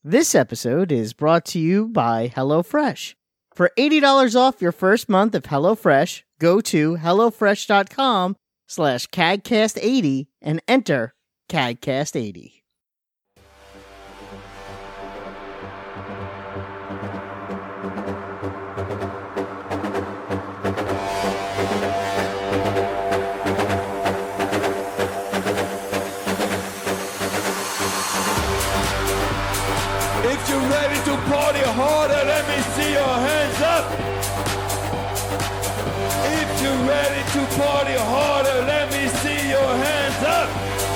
This episode is brought to you by HelloFresh. For $80 off your first month of HelloFresh, go to HelloFresh.com/CAGcast80 and enter CAGcast80. If you're ready to party harder, let me see your hands up. If you're ready to party harder, let me see your hands up.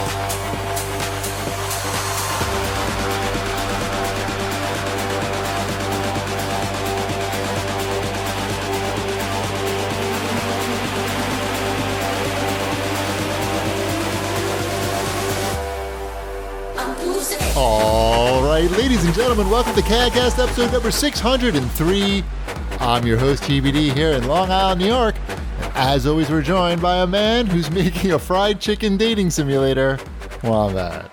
All right, ladies and gentlemen, welcome to CAGcast episode number 603. I'm your host, TBD, here in Long Island, New York. As always, we're joined by a man who's making a fried chicken dating simulator. Wombat.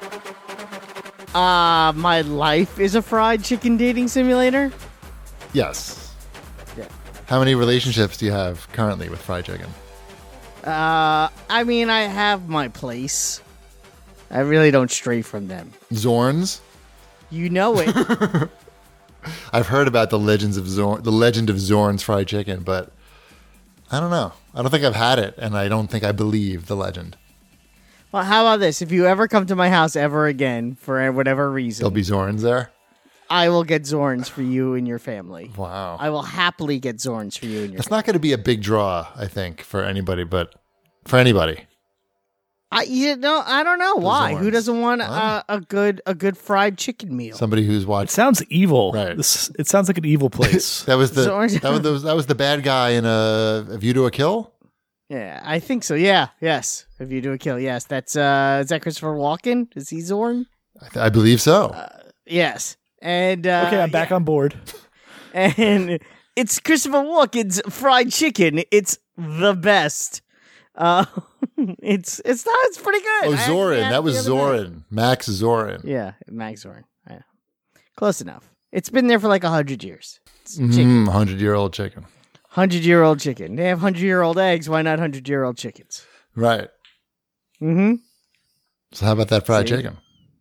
My life is a fried chicken dating simulator? Yes. Yeah. How many relationships do you have currently with fried chicken? I have my place. I really don't stray from them. Zorn's? You know it. I've heard about the legend of Zorn's fried chicken, but I don't know. I don't think I've had it, and I don't think I believe the legend. Well, how about this? If you ever come to my house ever again, for whatever reason, There'll be Zorn's there? I will get Zorn's for you and your family. Wow. I will happily get Zorn's for you and your It's not going to be a big draw, I think, for anybody, but for anybody. I don't know why. Zorn's. Who doesn't want a good fried chicken meal? Somebody who's It watched. sounds evil. Right. It sounds like an evil place. That was Zorn's. that was the bad guy in A View to a Kill. Yeah, I think so. Yeah, yes. If you do a kill, yes. That's is that Christopher Walken? Is he Zorn? I believe so. Yes. And Okay, I'm back on board. And it's Christopher Walken's fried chicken. It's the best. It's pretty good. Oh, I actually Zorin. had That it was the other night. Zorin. Max Zorin. Yeah, Max Zorin. Yeah. Close enough. It's been there for like 100 years. It's chicken. 100-year-old chicken. 100-year-old chicken. They have 100-year-old eggs. Why not 100-year-old chickens? Right. Mm-hmm. So how about that fried See? chicken?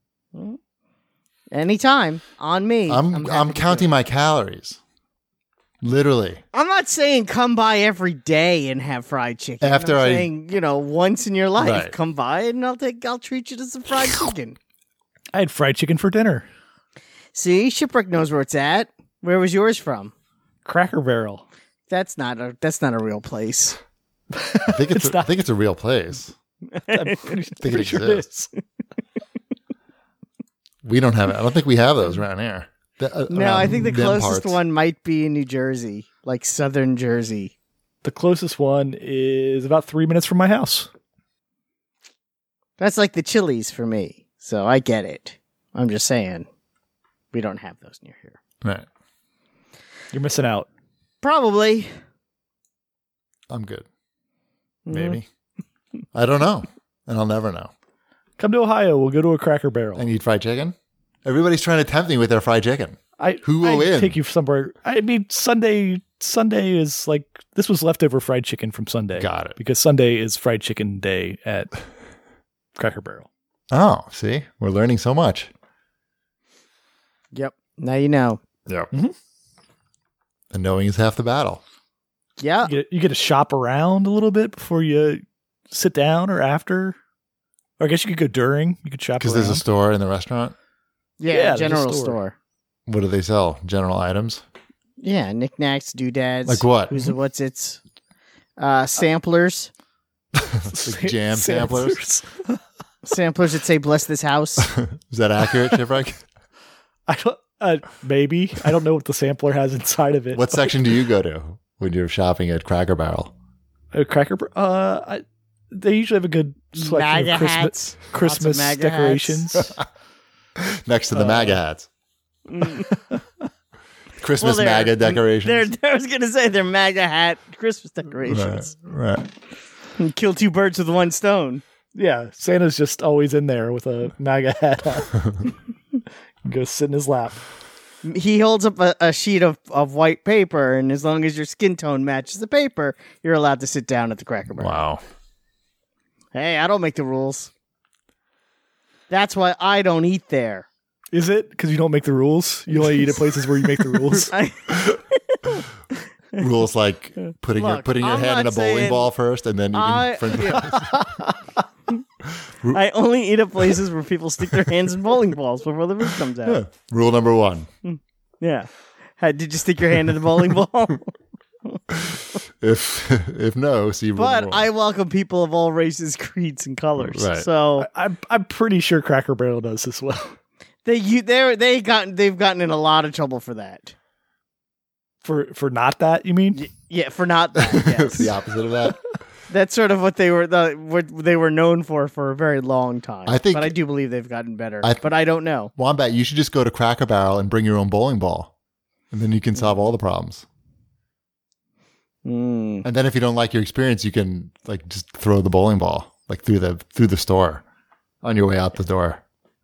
Anytime on me. I'm happy to do counting it. my calories. Literally. I'm not saying come by every day and have fried chicken. After I'm I- saying, once in your life, Right. come by and I'll treat you to some fried chicken. I had fried chicken for dinner. See, Shipwreck knows where it's at. Where was yours from? Cracker Barrel. That's not a real place. I think it's I think it's a real place. I'm pretty, it pretty sure it exists. is. We don't have it. I don't think we have those around here. No, I think the them closest parts. one might be in New Jersey, like southern Jersey. The closest one is about 3 minutes from my house. That's like the Chili's for me. So I get it. I'm just saying we don't have those near here. Right. You're missing out. Probably. I'm good. Mhm. Maybe. I don't know. And I'll never know. Come to Ohio. We'll go to a Cracker Barrel. And eat fried chicken? Everybody's trying to tempt me with their fried chicken. Who will win? Take you somewhere. I mean, Sunday is like, this was leftover fried chicken from Sunday. Got it. Because Sunday is fried chicken day at Cracker Barrel. Oh, see? We're learning so much. Yep. Now you know. Yep. Mhm. And knowing is half the battle. Yeah. You get to shop around a little bit before you sit down or after. Or I guess you could go during. You could shop Because around. there's a store in the restaurant. Yeah, Yeah, there's a general store. store. What do they sell? General items? Yeah, knickknacks, doodads. Like what? What's its samplers? Like jam samplers? Samplers that say "Bless this house." Is that accurate, Shipwreck? I don't. Maybe I don't know what the sampler has inside of it. What section do you go to when you're shopping at Cracker Barrel? A Cracker? They usually have a good selection MAGA of hats. Christmas Lots of MAGA decorations. Next to the MAGA hats. Christmas Well, they're- MAGA decorations. I was gonna say they're MAGA hat Christmas decorations. Right. Kill two birds with one stone. Yeah, Santa's just always in there with a MAGA hat on. Go sit in his lap. He holds up a sheet of white paper, and as long as your skin tone matches the paper, you're allowed to sit down at the Cracker Barrel. Wow. Hey, I don't make the rules. That's why I don't eat there. Is it? Because you don't make the rules? You only eat at places where you make the rules? Rules like putting your I'm hand in a not bowling saying- ball first and then eating French fries. I only eat at places where people stick their hands in bowling balls before the food comes out. Yeah. Rule number 1. Yeah. Did you stick your hand in the bowling ball? If no, see rule But number 1. I welcome people of all races, creeds, and colors. Right. So I'm pretty sure Cracker Barrel does as well. they've gotten in a lot of trouble for that. For not that, you mean? Yeah, for not that. Yes. the opposite of that. That's sort of what they were known for a very long time. I think- but I do believe they've gotten better. I- but I don't know. Wombat, you should just go to Cracker Barrel and bring your own bowling ball. And then you can solve all the problems. Mm. And then if you don't like your experience, you can like just throw the bowling ball like through the store on your way out the door.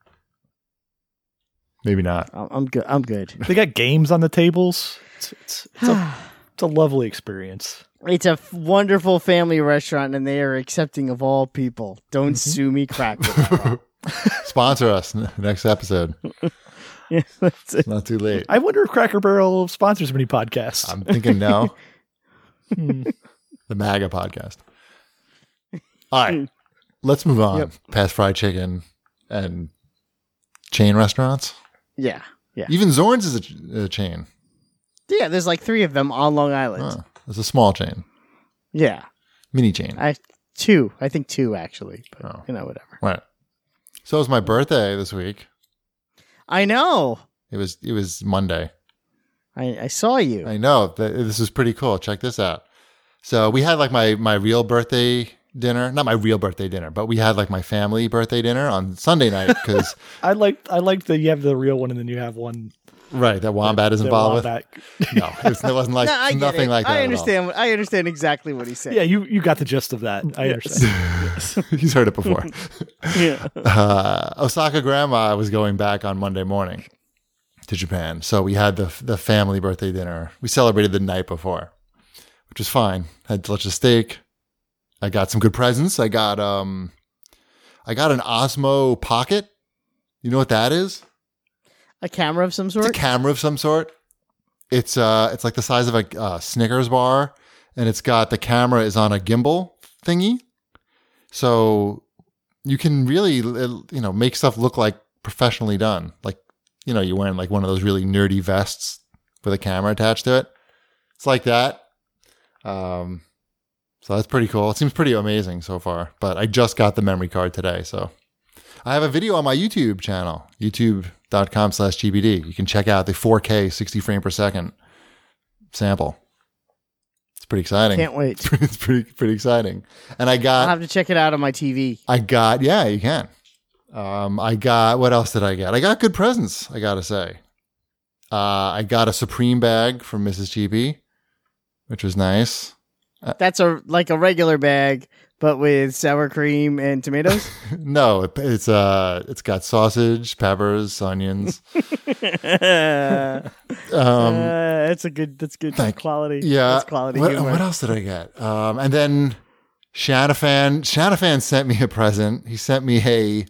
Maybe not. I'm good. I'm good. They got games on the tables. It's a lovely experience. It's a wonderful family restaurant, and they are accepting of all people. Don't sue me, Cracker Barrel. Sponsor us next episode. Yeah, that's it. It's not too late. I wonder if Cracker Barrel sponsors many podcasts. I'm thinking no. The MAGA podcast. All right. Let's move on past fried chicken and chain restaurants. Yeah. Even Zorn's is a chain. Yeah, there's like 3 of them on Long Island. Oh, it's a small chain. Yeah. Mini chain. I think 2 actually, but whatever. Right. So it was my birthday this week. I know. It was Monday. I saw you. I know. This is pretty cool. Check this out. So we had like my real birthday dinner. Not my real birthday dinner, but we had like my family birthday dinner on Sunday night because I like that you have the real one and then you have one right, that Wombat is that involved Wombat. with. No, it wasn't like No, I get nothing it. like that. I understand. I understand exactly what he said. Yeah, you got the gist of that. I understand. He's heard it before. Yeah. Osaka grandma was going back on Monday morning to Japan. So we had the family birthday dinner. We celebrated the night before, which was fine. Had delicious steak. I got some good presents. I got an Osmo Pocket. You know what that is? A camera of some It's sort. a camera of some sort. It's like the size of a Snickers bar, and it's got the camera is on a gimbal thingy, so you can really make stuff look like professionally done. Like you're wearing like one of those really nerdy vests with a camera attached to it. It's like that. So that's pretty cool. It seems pretty amazing so far. But I just got the memory card today, so I have a video on my YouTube channel, youtube.com/GBD. You can check out the 4K 60 frame per second sample. It's pretty exciting. Can't wait. It's pretty exciting. And I'll have to check it out on my TV. yeah, you can. What else did I get? I got good presents, I gotta say. I got a Supreme bag from Mrs. Cheapy, which was nice. That's like a regular bag, but with sour cream and tomatoes. No, it's got sausage, peppers, onions. That's good. That's quality. Yeah. That's quality humor. What else did I get? And then Shanafan sent me a present. He sent me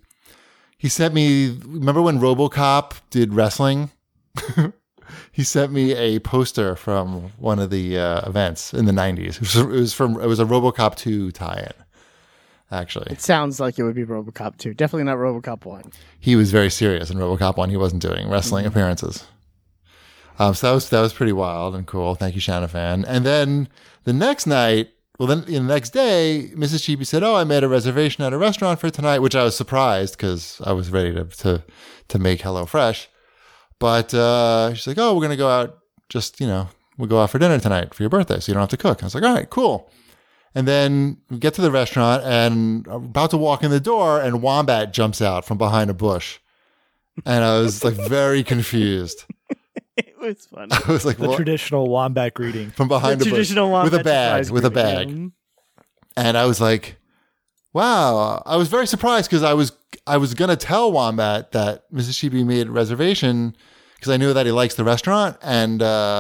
remember when RoboCop did wrestling? He sent me a poster from one of the events in the 90s. It was a RoboCop 2 tie-in, actually. It sounds like it would be RoboCop 2. Definitely not RoboCop 1. He was very serious in RoboCop 1. He wasn't doing wrestling appearances. So that was pretty wild and cool. Thank you, Shanafan. And then the next night, the next day, Mrs. Cheapy said, "Oh, I made a reservation at a restaurant for tonight," which I was surprised because I was ready to make HelloFresh. But she's like, "Oh, we're gonna go out. We'll go out for dinner tonight for your birthday, so you don't have to cook." I was like, "All right, cool." And then we get to the restaurant, and I'm about to walk in the door, and Wombat jumps out from behind a bush, and I was like very confused. It was funny. I was like, The traditional Wombat greeting. from behind The a bush traditional with a Wombat bag, surprise with a greeting, bag. yeah. And I was like, Wow. I was very surprised because I was going to tell Wombat that Mrs. Shibi made a reservation because I knew that he likes the restaurant and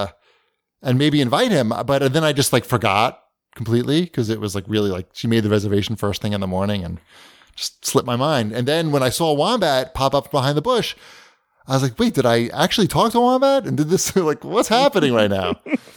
maybe invite him. But then I just like forgot completely because it was like really like she made the reservation first thing in the morning and just slipped my mind. And then when I saw Wombat pop up behind the bush, I was like, wait, did I actually talk to Wombat? And did this, like, what's happening right now?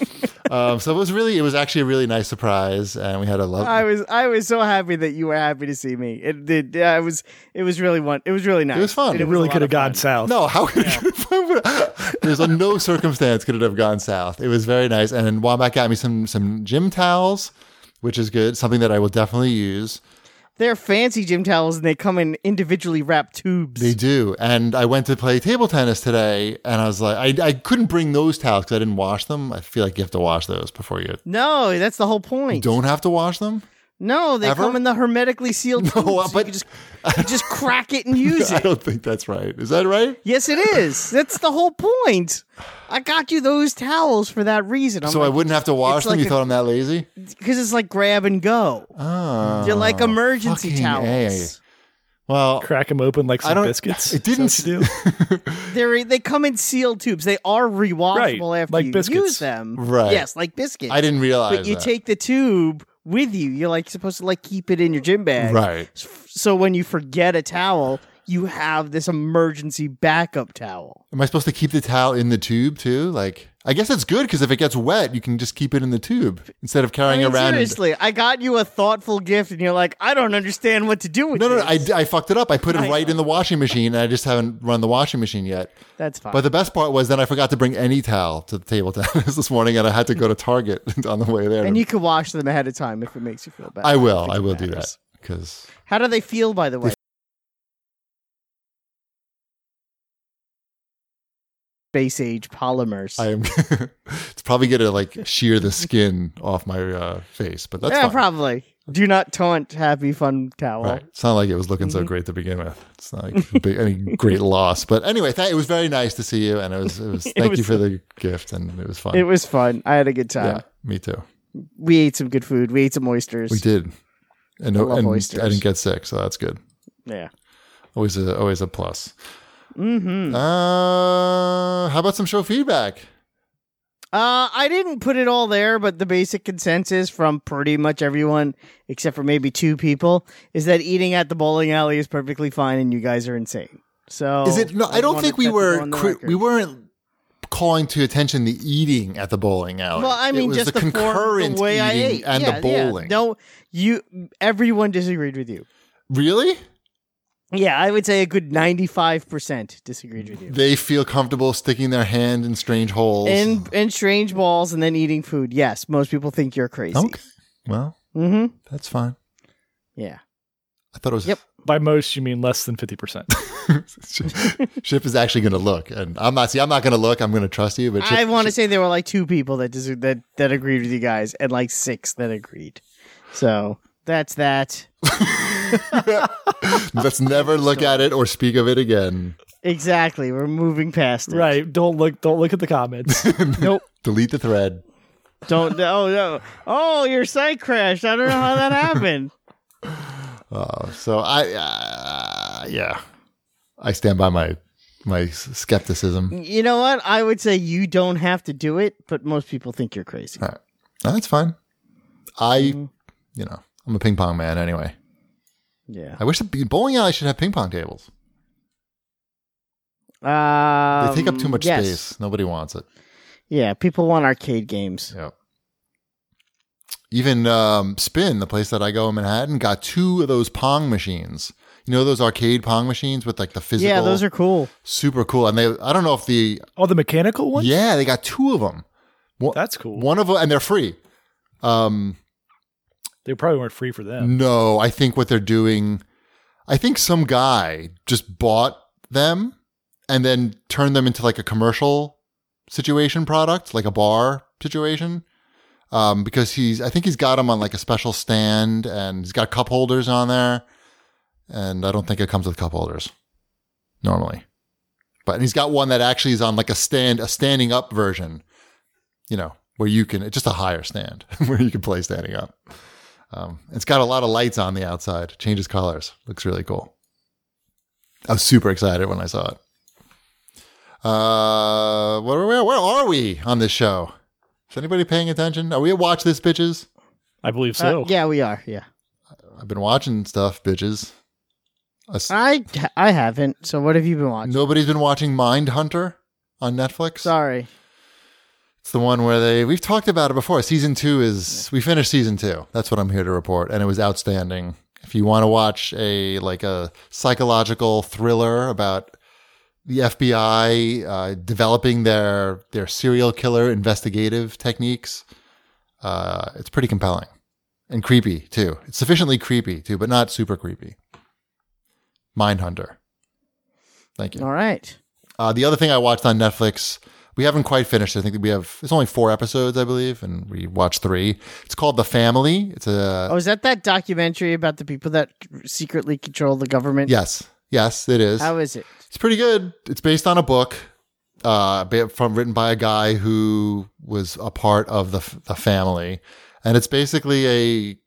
So it was actually a really nice surprise. And we had a love. I was so happy that you were happy to see me. It was really nice. It was fun. It really could have gone south. No, how could there's no circumstance could it have gone south. It was very nice. And then Wombat got me some gym towels, which is good. Something that I will definitely use. They're fancy gym towels, and they come in individually wrapped tubes. They do. And I went to play table tennis today, and I was like, I couldn't bring those towels because I didn't wash them. I feel like you have to wash those before you. No, that's the whole point. You don't have to wash them? No, they come in the hermetically sealed tubes. No, but you just crack it and use it. I don't think that's right. Is that right? Yes, it is. That's the whole point. I got you those towels for that reason. So I wouldn't have to wash them? You thought I'm that lazy? Because it's like grab and go. Oh. They're like emergency towels. Well, crack them open like some biscuits. It didn't do. They come in sealed tubes. They are rewashable after like you biscuits. use them. Right. Yes, like biscuits. I didn't realize But you that. take the tube with you. You're like supposed to like keep it in your gym bag. Right. So when you forget a towel, you have this emergency backup towel. Am I supposed to keep the towel in the tube too? Like, I guess it's good because if it gets wet, you can just keep it in the tube instead of carrying around. Seriously, I got you a thoughtful gift, and you're like, I don't understand what to do with No, this. I fucked it up. I put it right in the washing machine, and I just haven't run the washing machine yet. That's fine. But the best part was then I forgot to bring any towel to the table tennis this morning, and I had to go to Target on the way there. And you can wash them ahead of time if it makes you feel better. I will do that because. How do they feel, by the way? Space age polymers. I am. It's probably gonna like shear the skin off my face, but that's fine. Probably. Do not taunt happy fun towel. Right. It's not like it was looking so great to begin with. It's not like any great loss. But anyway, it was very nice to see you, and it was thank you for the gift, and it was fun. It was fun. I had a good time. Yeah, me too. We ate some good food. We ate some oysters. We did, and I love oysters. I didn't get sick, so that's good. Yeah. Always a plus. Mm-hmm. How about some show feedback? I didn't put it all there, but the basic consensus from pretty much everyone, except for maybe 2 people, is that eating at the bowling alley is perfectly fine, and you guys are insane. So is it? No, I don't think we weren't calling to attention the eating at the bowling alley. Well, I mean, it was just the concurrent the way I eating ate and the bowling. Yeah. No, everyone disagreed with you. Really? Yeah, I would say a good 95% disagreed with you. They feel comfortable sticking their hand in strange holes. In strange balls and then eating food. Yes, most people think you're crazy. Okay. Well, that's fine. Yeah. I thought it was... Yep. By most, you mean less than 50%. Ship is actually going to look. And I'm not going to look. I'm going to trust you. But I want to say there were like 2 people that agreed with you guys and like 6 that agreed. So that's that. Let's never look at it or speak of it again. Exactly. We're moving past it. Right. Don't look at the comments. Nope. Delete the thread. Don't. Oh, no. Oh, your site crashed. I don't know how that happened. So I stand by my skepticism. You know what? I would say you don't have to do it, but most people think you're crazy. All right. No, that's fine. I'm a ping pong man anyway. Yeah. I wish the bowling alley should have ping pong tables. They take up too much space. Nobody wants it. Yeah, people want arcade games. Yeah. Even Spin, the place that I go in Manhattan, got 2 of those Pong machines. You know those arcade Pong machines with like the physical? Yeah, those are cool. Super cool. And I don't know if the mechanical ones? Yeah, they got 2 of them. That's cool. One of them, and they're free. They probably weren't free for them. No, I think what they're doing, I think some guy just bought them and then turned them into like a commercial situation product, like a bar situation. Because I think he's got them on like a special stand and he's got cup holders on there. And I don't think it comes with cup holders normally. But he's got one that actually is on like a standing up version, where you can, it's just a higher stand where you can play standing up. It's got a lot of lights on the outside. Changes colors. Looks really cool. I was super excited when I saw it. Where are we on this show? Is anybody paying attention? Are we at Watch This, bitches? I believe so. Yeah, we are. Yeah. I've been watching stuff, bitches. I haven't. So what have you been watching? Nobody's been watching Mindhunter on Netflix? Sorry. It's the one where we've talked about it before. Season 2 we finished season 2. That's what I'm here to report. And it was outstanding. If you want to watch a psychological thriller about the FBI developing their serial killer investigative techniques, it's pretty compelling and creepy too. It's sufficiently creepy too, but not super creepy. Mindhunter. Thank you. All right. The other thing I watched on Netflix, we haven't quite finished. I think it's only 4 episodes, I believe, and we watched 3. It's called The Family. It's is that documentary about the people that secretly control the government? Yes, it is. How is it? It's pretty good. It's based on a book written by a guy who was a part of the family, and it's basically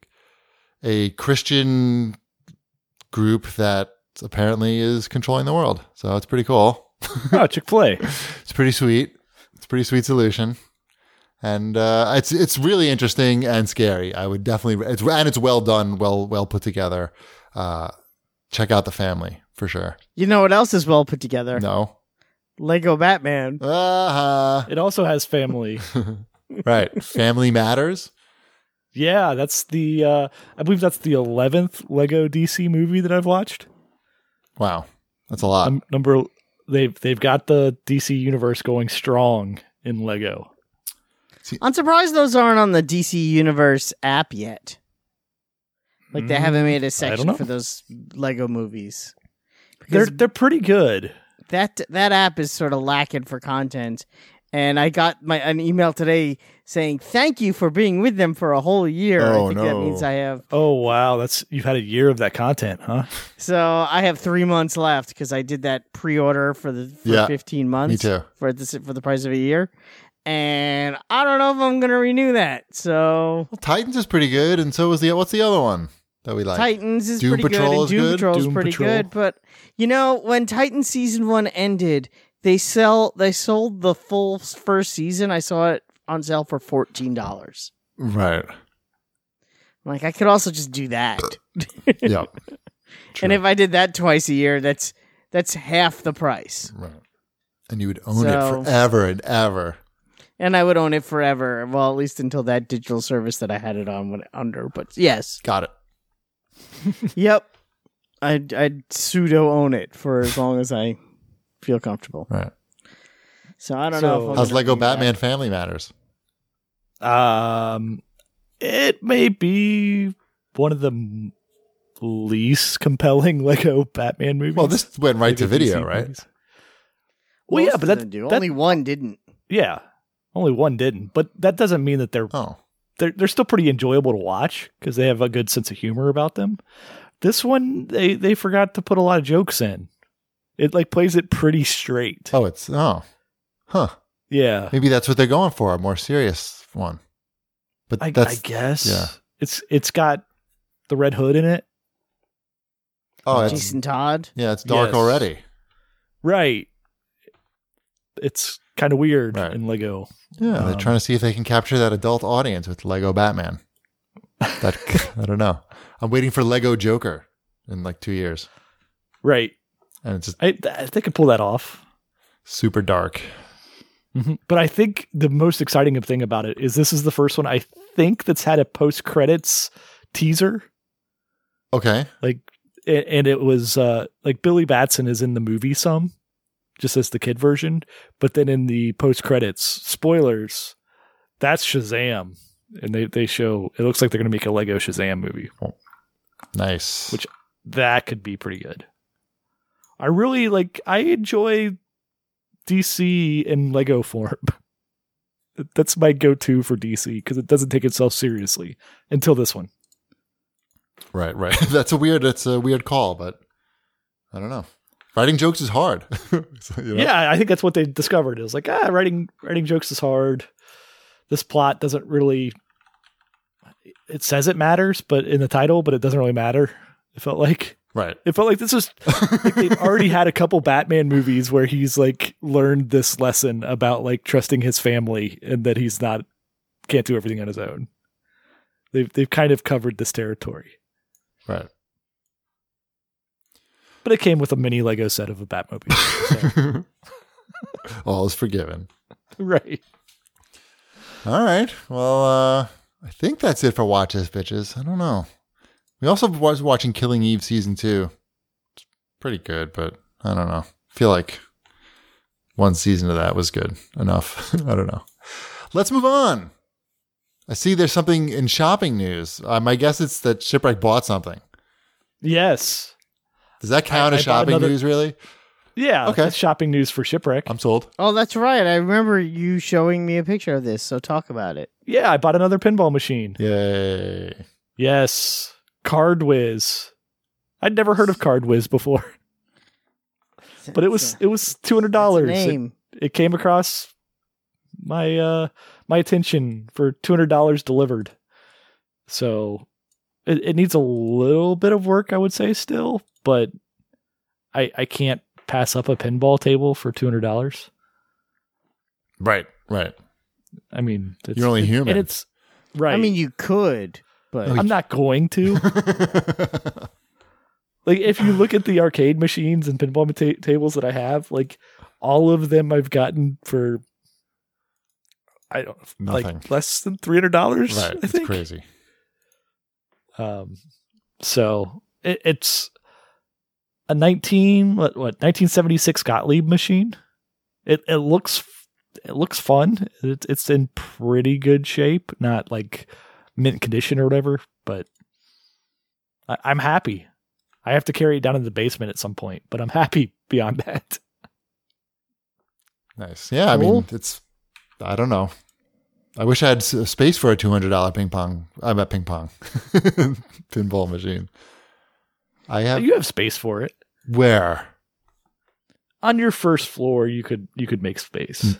a Christian group that apparently is controlling the world. So it's pretty cool. Oh, Chick-fil-A. It's pretty sweet. It's a pretty sweet solution. And it's really interesting and scary. I would definitely, it's well done, well put together. Check out The Family for sure. You know what else is well put together? No. Lego Batman. It also has family. Right. Family Matters. Yeah, that's I believe that's the 11th Lego DC movie that I've watched. Wow. That's a lot. They've got the DC universe going strong in Lego. I'm surprised those aren't on the DC Universe app yet. Like they haven't made a section for those Lego movies. They're pretty good. That app is sort of lacking for content. And I got an email today saying, thank you for being with them for a whole year. Oh, I think that means I have... Oh, wow. You've had a year of that content, huh? So I have 3 months left because I did that pre-order for 15 months. Me too. For the price of a year. And I don't know if I'm going to renew that. So... Well, Titans is pretty good. And so is what's the other one that we like? Titans is Doom pretty Patrol good. And Doom Patrol is pretty good. But, when Titans Season 1 ended... They sold the full first season. I saw it on sale for $14. Right. Like I could also just do that. Yep. And if I did that twice a year, that's half the price. Right. And you would own it forever and ever. And I would own it forever. Well, at least until that digital service that I had it on went under. But yes. Got it. Yep. I'd pseudo own it for as long as I feel comfortable. Right. So I don't know. How's Lego Batman Family Matters? It may be one of the least compelling Lego Batman movies. Well, this went right to video, right? Movies. Well, yeah, but only one didn't. Yeah, only one didn't. But that doesn't mean that they're still pretty enjoyable to watch because they have a good sense of humor about them. This one, they forgot to put a lot of jokes in. It plays it pretty straight. Huh. Yeah. Maybe that's what they're going for, a more serious one. But I guess. Yeah. It's got the Red Hood in it. Oh, Jason Todd. Yeah, it's dark already. Right. It's kind of weird in Lego. Yeah, they're trying to see if they can capture that adult audience with Lego Batman. I don't know. I'm waiting for Lego Joker in 2 years. Right. And it's just they can pull that off. Super dark. Mm-hmm. But I think the most exciting thing about it is this is the first one I think that's had a post-credits teaser. Okay. And it was Billy Batson is in the movie some, just as the kid version. But then in the post-credits, spoilers, that's Shazam. And they show, it looks like they're going to make a Lego Shazam movie. Oh, nice. Which, that could be pretty good. I enjoy DC in Lego form. That's my go-to for DC because it doesn't take itself seriously until this one. Right. That's a weird call, but I don't know. Writing jokes is hard. Yeah, I think that's what they discovered. It was writing jokes is hard. This plot doesn't really, it says it matters, but in the title, but it doesn't really matter. It felt like. Right. It felt like this was like they've already had a couple Batman movies where he's like learned this lesson about like trusting his family and that he's can't do everything on his own. They've kind of covered this territory. Right. But it came with a mini Lego set of a Batmobile. So. All is forgiven. Right. All right. Well, I think that's it for Watch This, bitches. I don't know. We also was watching Killing Eve season 2. It's pretty good, but I don't know. I feel like one season of that was good enough. I don't know. Let's move on. I see there's something in shopping news. My guess it's that Shipwreck bought something. Yes. Does that count as shopping news, really? Yeah. Okay. That's shopping news for Shipwreck. I'm sold. Oh, that's right. I remember you showing me a picture of this, so talk about it. Yeah, I bought another pinball machine. Yay. Yes. Cardwiz. I'd never heard of Cardwiz before. But it was $200. Name. It came across my attention for $200 delivered. So it needs a little bit of work, I would say, still, but I can't pass up a pinball table for $200. Right. I mean, You're only human. and it's right. I mean, you could, but I'm not going to. Like, if you look at the arcade machines and pinball tables that I have, like, all of them I've gotten for, I don't know, Nothing. like less than $300. Right. I It's think. crazy. So it's a 1976 Gottlieb machine. It looks fun. It's in pretty good shape, not like mint condition or whatever, but I'm happy. I have to carry it down in the basement at some point, but I'm happy beyond that. Nice. Yeah, Cool. I mean, I don't know. I wish I had space for a $200 ping pong. I'm at ping pong pinball machine. I have. You have space for it. Where? On your first floor, you could make space.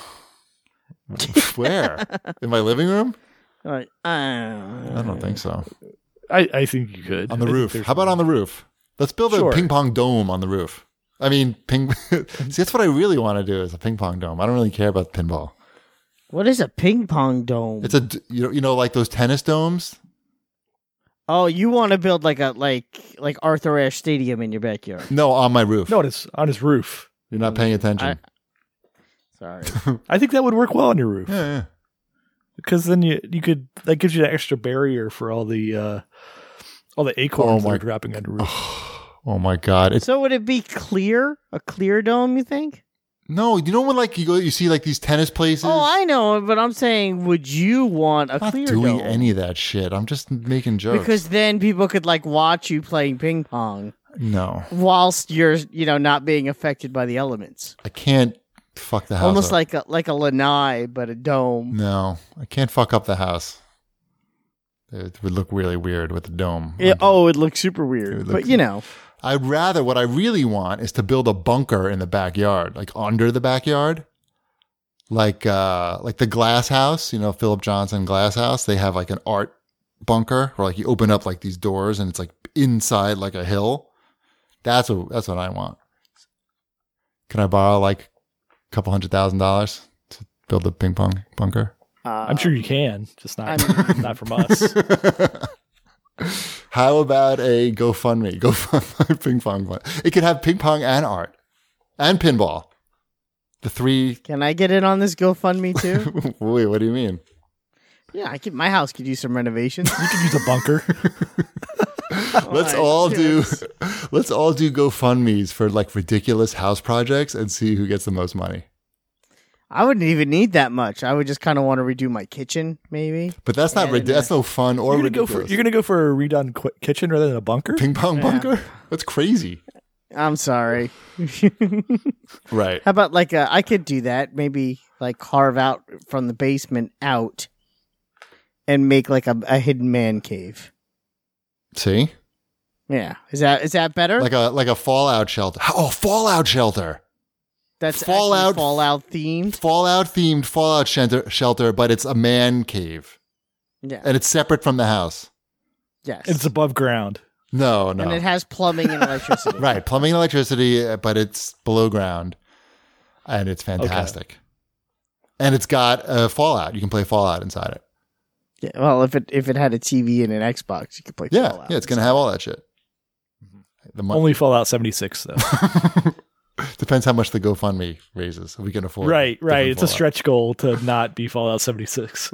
Where? In my living room? I I don't think so. I think you could. On the roof. How about on the roof? Let's build a Sure. ping pong dome on the roof. I mean, see, that's what I really want to do is a ping pong dome. I don't really care about pinball. What is a ping pong dome? It's you know like those tennis domes? Oh, you want to build like Arthur Ashe Stadium in your backyard? No, on my roof. No, it's on his roof. You're not paying attention. Sorry. I think that would work well on your roof. Yeah. Because then you could, that gives you an extra barrier for all the acorns that are dropping on the roof. Oh my God. So would it be clear? A clear dome, you think? No, you know when like you see like these tennis places? Oh, I know, but I'm saying, would you want a I'm not clear doing dome? any of that shit. I'm just making jokes. Because then people could like watch you playing ping pong No, whilst you're, not being affected by the elements. I can't fuck the house Almost up. like a lanai, but a dome. No, I can't fuck up the house. It would look really weird with the dome. It looks super weird. would But look- what I really want is to build a bunker in the backyard, like under the backyard. Like the Glass House, Philip Johnson Glass House. They have like an art bunker where like you open up like these doors and it's like inside like a hill. That's what I want. Can I borrow like a couple $100,000 to build a ping pong bunker? I'm sure you can, just not not from us. How about a GoFundMe? GoFundMe ping pong one. It could have ping pong and art and pinball. The three. Can I get in on this GoFundMe too? Wait, what do you mean? Yeah, my house could use some renovations. You could use a bunker. Let's all do GoFundMes for like ridiculous house projects and see who gets the most money. I wouldn't even need that much. I would just kind of want to redo my kitchen, maybe. But that's not that's no fun or ridiculous. You're gonna go for a redone kitchen rather than a bunker. Ping pong bunker? That's crazy. I'm sorry. Right. How about I could do that. Maybe like carve out from the basement out and make like a hidden man cave. See? Yeah. Is that better? Like a fallout shelter. Oh, fallout shelter. That's Fallout Fallout themed. Fallout themed fallout shelter, but it's a man cave. Yeah. And it's separate from the house. Yes. It's above ground. No. And it has plumbing and electricity. Right, plumbing and electricity, but it's below ground, and it's fantastic. And it's got Fallout. You can play Fallout inside it. Yeah, well, if it had a TV and an Xbox, you could play Fallout. Yeah, it's going to have all that shit. Only Fallout 76, though. Depends how much the GoFundMe raises. If we can afford Right. It's a Fallout. stretch goal to not be Fallout 76.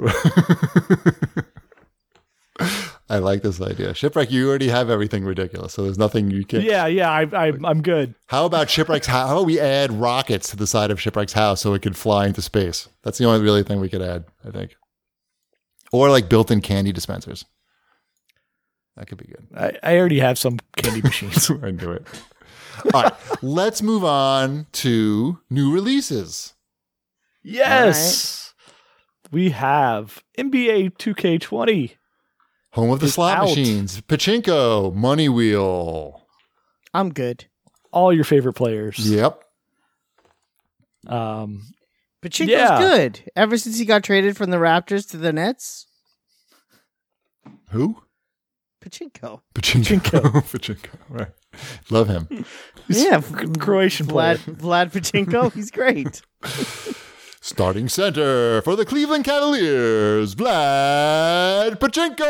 I like this idea. Shipwreck, you already have everything ridiculous, so there's nothing you can. Yeah, I'm good. How about Shipwreck's house? How about we add rockets to the side of Shipwreck's house so it could fly into space? That's the only really thing we could add, I think. Or like built-in candy dispensers. That could be good. I already have some candy machines. I knew it. All right, let's move on to new releases. Yes. We have NBA 2K20. Home of the It's slot out. machines, Pachinko, Money Wheel. I'm good. All your favorite players. Yep. Pachinko's Yeah. good. Ever since he got traded from the Raptors to the Nets. Who? Pachinko. Pachinko. Pachinko. Right. Love him. Yeah. Croatian player. Vlad Pachinko. He's great. Starting center for the Cleveland Cavaliers, Vlad Pachinko.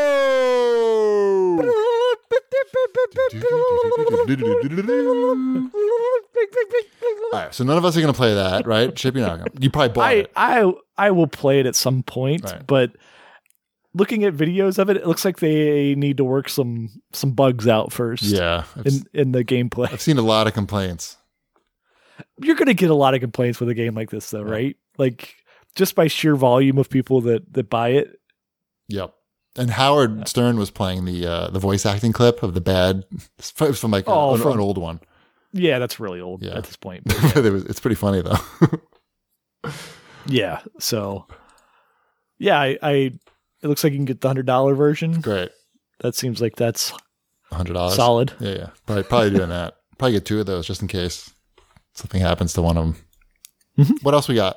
All right, so none of us are going to play that, right? Chip, you're not going to. You probably bought it. I will play it at some point, Right. but looking at videos of it, it looks like they need to work some bugs out first. Yeah. In the gameplay. I've seen a lot of complaints. You're going to get a lot of complaints with a game like this, though, right? Like, just by sheer volume of people that buy it. Yep. And Howard Stern was playing the voice acting clip of the bad. It was from like an old one. Yeah, that's really old Yeah. at this point. It's pretty funny though. Yeah, so yeah, I it looks like you can get the $100 version. Great. That seems like that's $100. solid. Yeah. Probably doing that. Probably get 2 of those just in case something happens to one of them. Mm-hmm. What else we got?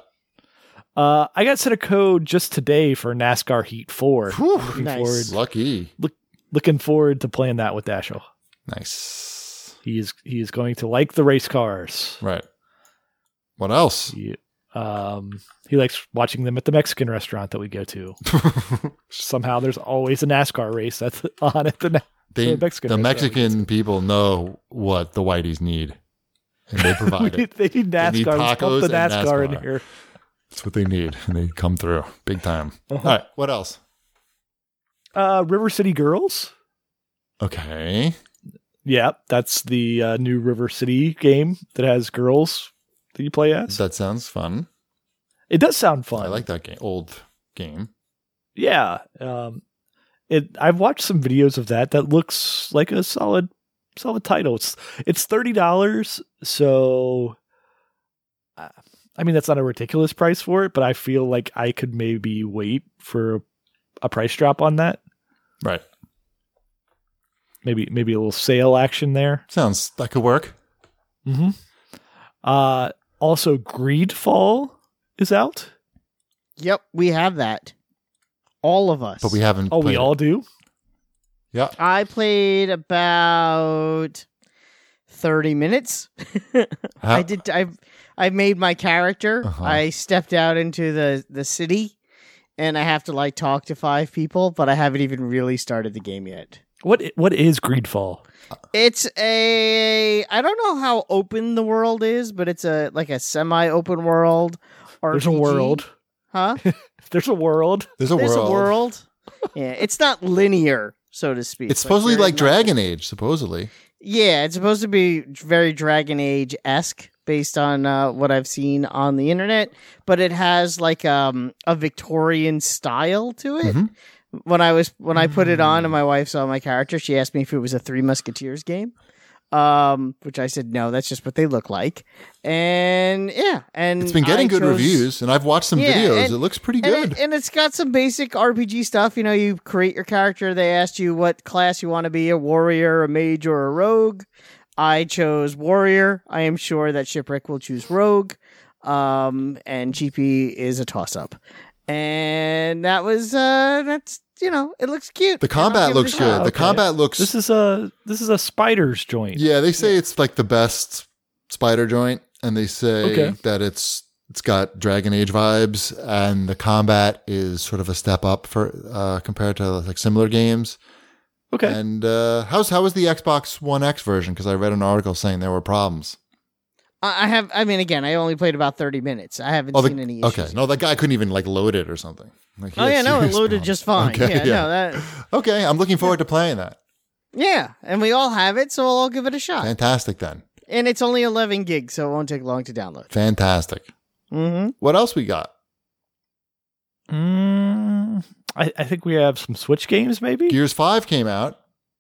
I got set a code just today for NASCAR Heat 4. Whew. Nice. Lucky. Looking forward to playing that with Dashiell. Nice. He is going to like the race cars. Right. What else? He likes watching them at the Mexican restaurant that we go to. Somehow there's always a NASCAR race that's on at the Mexican The restaurant. Mexican people know what the whiteys need, and they provide it. They need NASCAR. They need Let's pump the tacos and NASCAR in NASCAR. here. That's what they need, and they come through big time. Uh-huh. All right. What else? River City Girls. Okay. Yeah, that's the new River City game that has girls that you play as. That sounds fun. It does sound fun. I like that game. Old game. Yeah. I've watched some videos of that. That looks like a solid title. It's $30, so I mean that's not a ridiculous price for it, but I feel like I could maybe wait for a price drop on that. Right. Maybe a little sale action there. Sounds that could work. Mm-hmm. Also, Greedfall is out. Yep, we have that. All of us. But we haven't. Oh, we played all it. do? Yeah. I played about 30 minutes. How- I did. I made my character. Uh-huh. I stepped out into the city, and I have to like talk to 5 people, but I haven't even really started the game yet. What is Greedfall? It's I don't know how open the world is, but it's like a semi-open world. RPG. There's a world. Huh? There's a world. There's a There's world. a world. Yeah, it's not linear, so to speak. It's supposedly there is like not- Dragon Age. Supposedly. Yeah, it's supposed to be very Dragon Age-esque based on what I've seen on the internet, but it has like a Victorian style to it. Mhm. When I put it on and my wife saw my character, she asked me if it was a Three Musketeers game, which I said no, that's just what they look like. And yeah, and It's been getting I good chose- reviews, and I've watched some Yeah, videos. and- It looks pretty and good. and it's got some basic RPG stuff. You know, you create your character. They asked you what class you want to be, a warrior, a mage, or a rogue. I chose warrior. I am sure that Shipwreck will choose rogue. And GP is a toss-up. And that was that's it looks cute. The combat looks good. The combat looks. This is a spider's joint. Yeah, they say it's like the best spider joint, and they say that it's got Dragon Age vibes, and the combat is sort of a step up for compared to like similar games. Okay. And how was the Xbox One X version? Because I read an article saying there were problems. Again, I only played about 30 minutes. I haven't seen any issues. Okay. No, that guy couldn't even like load it or something. Like, it loaded problems. just fine. Okay, No, okay, I'm looking forward to playing that. Yeah, and we all have it, so I'll give it a shot. Fantastic then. And it's only 11 gigs, so it won't take long to download. Fantastic. Mm-hmm. What else we got? I think we have some Switch games, maybe? Gears 5 came out.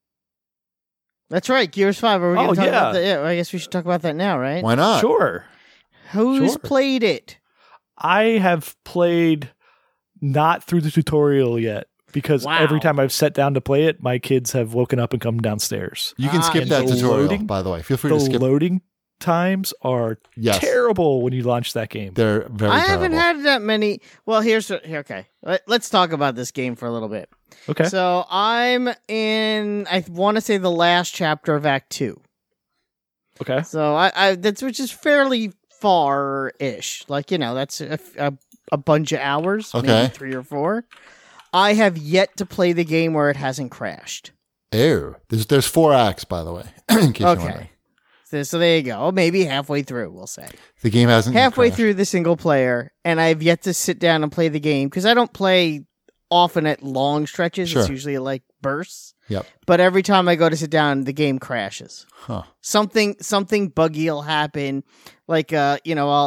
That's right, Gears 5. Are we going to talk about that? yeah. Yeah, I guess we should talk about that now, right? Why not? Sure. Who's played it? I have played not through the tutorial yet because every time I've sat down to play it, my kids have woken up and come downstairs. You can skip that tutorial, loading, by the way. Feel free to skip. The loading times are terrible when you launch that game. They're very I terrible. haven't had that many. Well, okay. Let's talk about this game for a little bit. Okay. So I'm in, I want to say the last chapter of Act 2. Okay. So which is fairly far-ish. Like, that's a bunch of hours. Okay. Maybe 3 or 4. I have yet to play the game where it hasn't crashed. Ew. There's 4 acts, by the way. In case you're wondering. So there you go. Maybe halfway through, we'll say. The game hasn't halfway crashed. through the single player, and I've yet to sit down and play the game because I don't play often at long stretches. Sure. It's usually like bursts. Yep. But every time I go to sit down, the game crashes. Huh. Something buggy will happen. Like I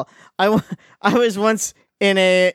was once in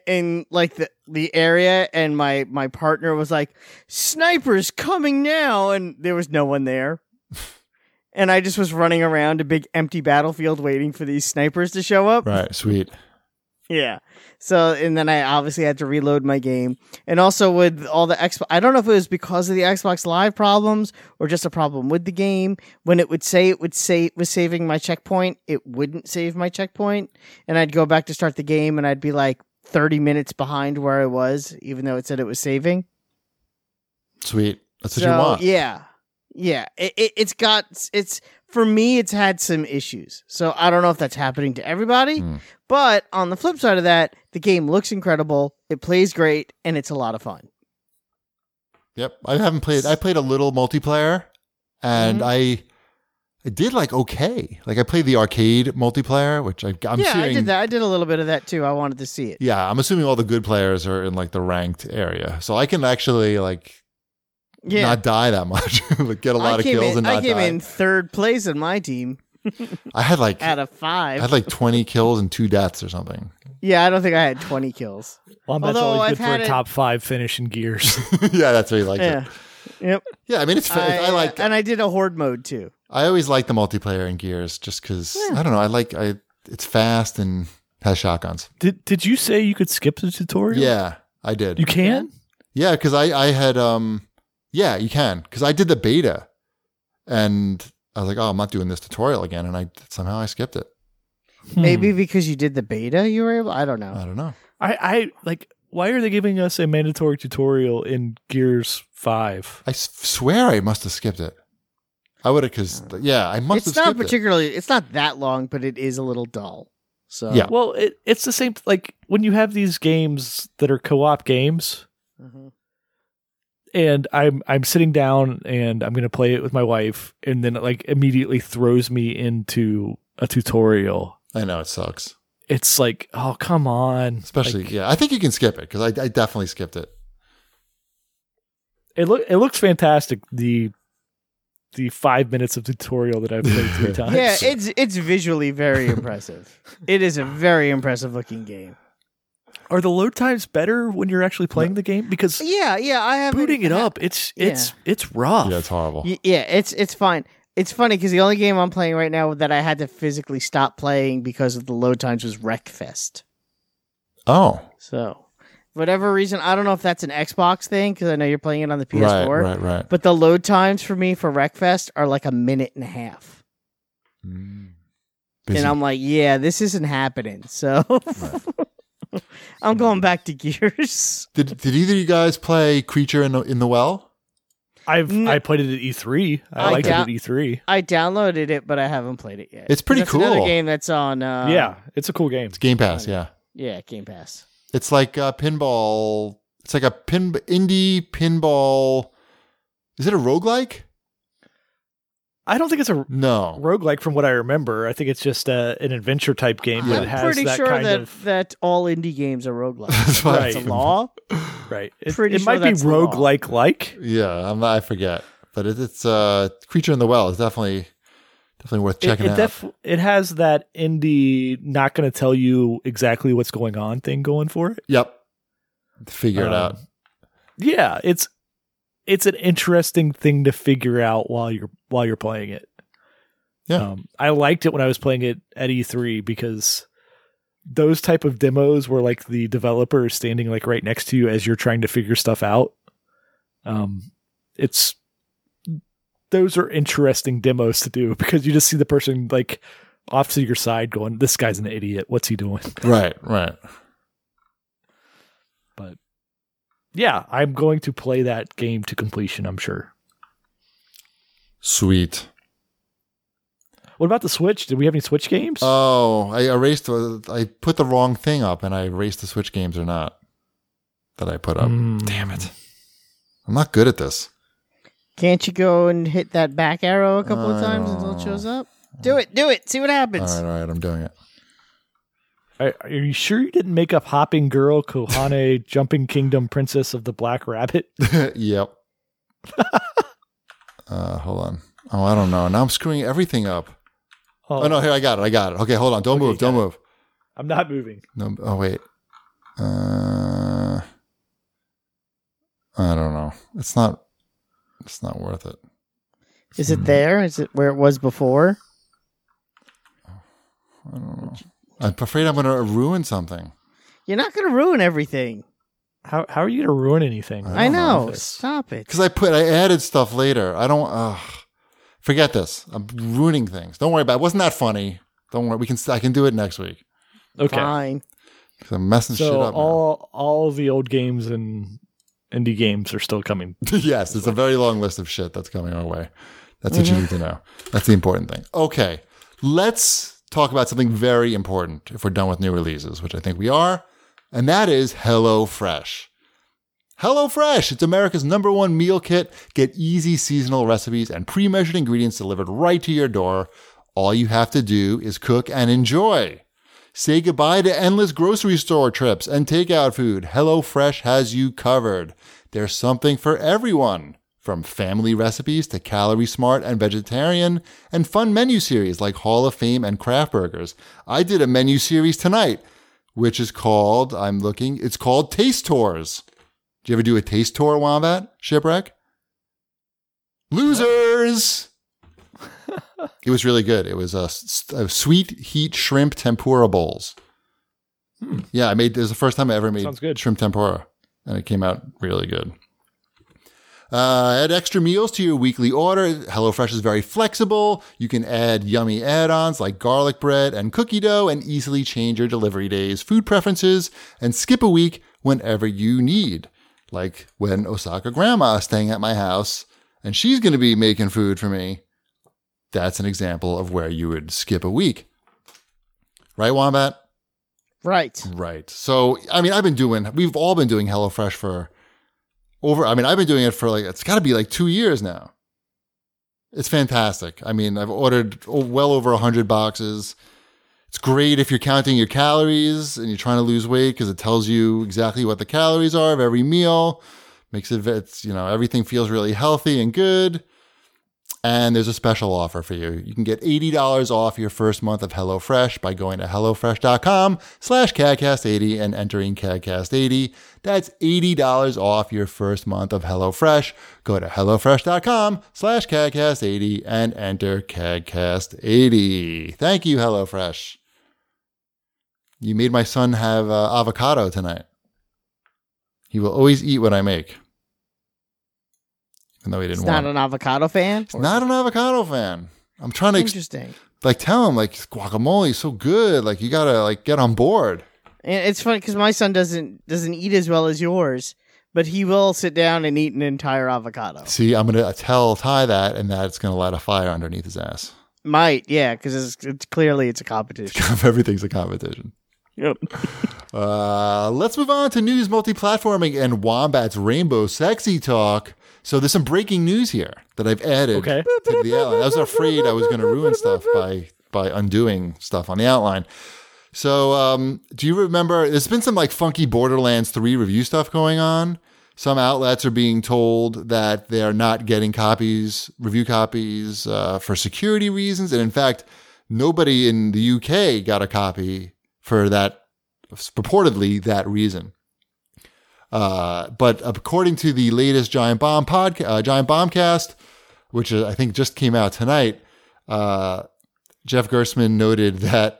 the area, and my partner was like, "Snipers coming now," and there was no one there. And I just was running around a big empty battlefield waiting for these snipers to show up. Right, sweet. Yeah. So, and then I obviously had to reload my game. And also with all the Xbox, I don't know if it was because of the Xbox Live problems or just a problem with the game. When it would say it was saving my checkpoint, it wouldn't save my checkpoint. And I'd go back to start the game and I'd be like 30 minutes behind where I was, even though it said it was saving. Sweet. That's what you want. Yeah. Yeah, it's for me, it's had some issues. So I don't know if that's happening to everybody, but on the flip side of that, the game looks incredible, it plays great, and it's a lot of fun. Yep. I played a little multiplayer, and I did like okay. Like I played the arcade multiplayer, which I'm I did that. I did a little bit of that too. I wanted to see it. Yeah, I'm assuming all the good players are in like the ranked area. So I can actually not die that much, but get a lot of kills and not die. I came in third place in my team. I had out of 5. I had like 20 kills and 2 deaths or something. Yeah, I don't think I had 20 kills. Well, that's always good for a top 5 finish in Gears. Yeah, that's what you like. Yeah. Yep. Yeah, I mean it's I like, and I did a horde mode too. I always like the multiplayer in Gears just because I don't know. It's fast and has shotguns. Did you say you could skip the tutorial? Yeah, I did. You can? Yeah, because I had yeah, you can because I did the beta, and I was like, oh, I'm not doing this tutorial again, and somehow I skipped it. Maybe because you did the beta, you were able. I don't know. I don't know. I like. Why are they giving us a mandatory tutorial in Gears 5? I swear I must have skipped it. I would have because I must have. It's not skipped particularly. It's not that long, but it is a little dull. So yeah. Well, it's the same. Like when you have these games that are co-op games. Mm-hmm. And I'm sitting down and I'm going to play it with my wife, and then it like immediately throws me into a tutorial. I know it sucks. It's like, oh, come on. Especially, I think you can skip it because I definitely skipped it. It looks fantastic. The 5 minutes of tutorial that I've played 3 times. Yeah, it's visually very impressive. It is a very impressive looking game. Are the load times better when you're actually playing the game? Because yeah, I have booting it up. It's rough. Yeah, it's horrible. Yeah, it's fine. It's funny because the only game I'm playing right now that I had to physically stop playing because of the load times was Wreckfest. Oh, so whatever reason, I don't know if that's an Xbox thing because I know you're playing it on the PS4. Right. But the load times for me for Wreckfest are like 1.5 minutes. Busy. And I'm like, yeah, this isn't happening. So. Right. I'm going back to Gears. Did either of you guys play Creature in the Well? I played it at E3. I liked it at E3. I downloaded it, but I haven't played it yet. It's pretty That's cool. Another game that's on. Yeah, it's a cool game. It's Game Pass, yeah. Yeah, Game Pass. It's like a pinball. It's like a indie pinball. Is it a roguelike? I don't think it's a No. roguelike from what I remember. I think it's just an adventure type game, but it has Pretty that sure kind of that all indie games are roguelikes. That's why That's a law. right. Pretty It sure might be that's the law. roguelike. Yeah, I forget. But it's Creature in the Well. It's definitely worth checking out. It has that indie, not going to tell you exactly what's going on thing going for it. Yep. Figure it out. Yeah, it's an interesting thing to figure out while you're playing it. Yeah. I liked it when I was playing it at E3 because those type of demos where like the developer is standing like right next to you as you're trying to figure stuff out. Those are interesting demos to do because you just see the person like off to your side going, "This guy's an idiot. What's he doing?" Right. But yeah, I'm going to play that game to completion, I'm sure. Sweet. What about the Switch? Did we have any Switch games? Oh, I put the wrong thing up and I erased the Switch games or not that I put up. Damn it. I'm not good at this. Can't you go and hit that back arrow a couple of times until it shows up? Do it. See what happens. All right, I'm doing it. Are you sure you didn't make up Hopping Girl, Kohane, Jumping Kingdom, Princess of the Black Rabbit? Yep. Hold on. Oh, I don't know. Now I'm screwing everything up. Oh no, here I got it. Okay, hold on. Don't move. I'm not moving. No. Oh wait. I don't know. It's not worth it. Is it there? Is it where it was before? I don't know. I'm afraid I'm going to ruin something. You're not going to ruin everything. How are you going to ruin anything? I know. Stop it. Because I added stuff later. I don't. Forget this. I'm ruining things. Don't worry about it. It wasn't that funny. Don't worry. I can do it next week. Okay. Fine. Because I'm messing shit up. All of the old games and indie games are still coming. Yes, it's a very long list of shit that's coming our way. That's what you need to know. That's the important thing. Okay, let's talk about something very important if we're done with new releases, which I think we are, and that is HelloFresh. HelloFresh, it's America's #1 meal kit. Get easy seasonal recipes and pre-measured ingredients delivered right to your door. All you have to do is cook and enjoy. Say goodbye to endless grocery store trips and takeout food. HelloFresh has you covered. There's something for everyone, from family recipes to calorie smart and vegetarian, and fun menu series like Hall of Fame and craft burgers. I did a menu series tonight, which is called, it's called Taste Tours. Did you ever do a taste tour, Wombat? Shipwreck? Losers! It was really good. It was a sweet heat shrimp tempura bowls. Yeah, it was the first time I ever made shrimp tempura, and it came out really good. Add extra meals to your weekly order. HelloFresh is very flexible. You can add yummy add-ons like garlic bread and cookie dough and easily change your delivery days, food preferences, and skip a week whenever you need. Like when Osaka Grandma is staying at my house and she's going to be making food for me. That's an example of where you would skip a week. Right, Wombat? Right. So, we've all been doing HelloFresh for I've been doing it for it's got to be 2 years now. It's fantastic. I've ordered well over 100 boxes. It's great if you're counting your calories and you're trying to lose weight because it tells you exactly what the calories are of every meal. Makes it, everything feels really healthy and good. And there's a special offer for you. You can get $80 off your first month of HelloFresh by going to HelloFresh.com/CADcast80 and entering CADcast80. That's $80 off your first month of HelloFresh. Go to HelloFresh.com/CADcast80 and enter CADcast80. Thank you, HelloFresh. You made my son have avocado tonight. He will always eat what I make. Even though he didn't want. Not an avocado fan? He's not an avocado fan. I'm trying to Interesting. tell him guacamole is so good. You gotta get on board. And it's funny because my son doesn't eat as well as yours, but he will sit down and eat an entire avocado. See, I'm going to tell Ty that, and that's going to light a fire underneath his ass. Might, yeah, because it's clearly it's a competition. Everything's a competition. Yep. Let's move on to news, multi-platforming, and Wombat's Rainbow Sexy Talk. So there's some breaking news here that I've added to the outline. I was afraid I was going to ruin stuff by undoing stuff on the outline. So do you remember, there's been some like funky Borderlands 3 review stuff going on. Some outlets are being told that they are not getting review copies for security reasons. And in fact, nobody in the UK got a copy for that, purportedly that reason. But according to the latest Giant Bombcast, which I think just came out tonight, Jeff Gerstmann noted that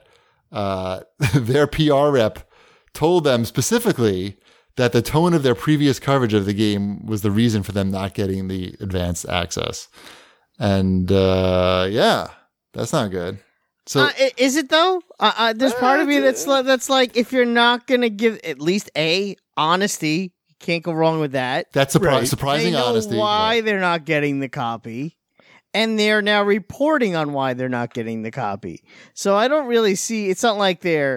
their PR rep told them specifically that the tone of their previous coverage of the game was the reason for them not getting the advanced access. And yeah, that's not good. So is it though? There's part of me that's like, if you're not gonna give at least honesty, you can't go wrong with that. That's surprising honesty. They know why they're not getting the copy, and they're now reporting on why they're not getting the copy. So I don't really see. It's not like they're.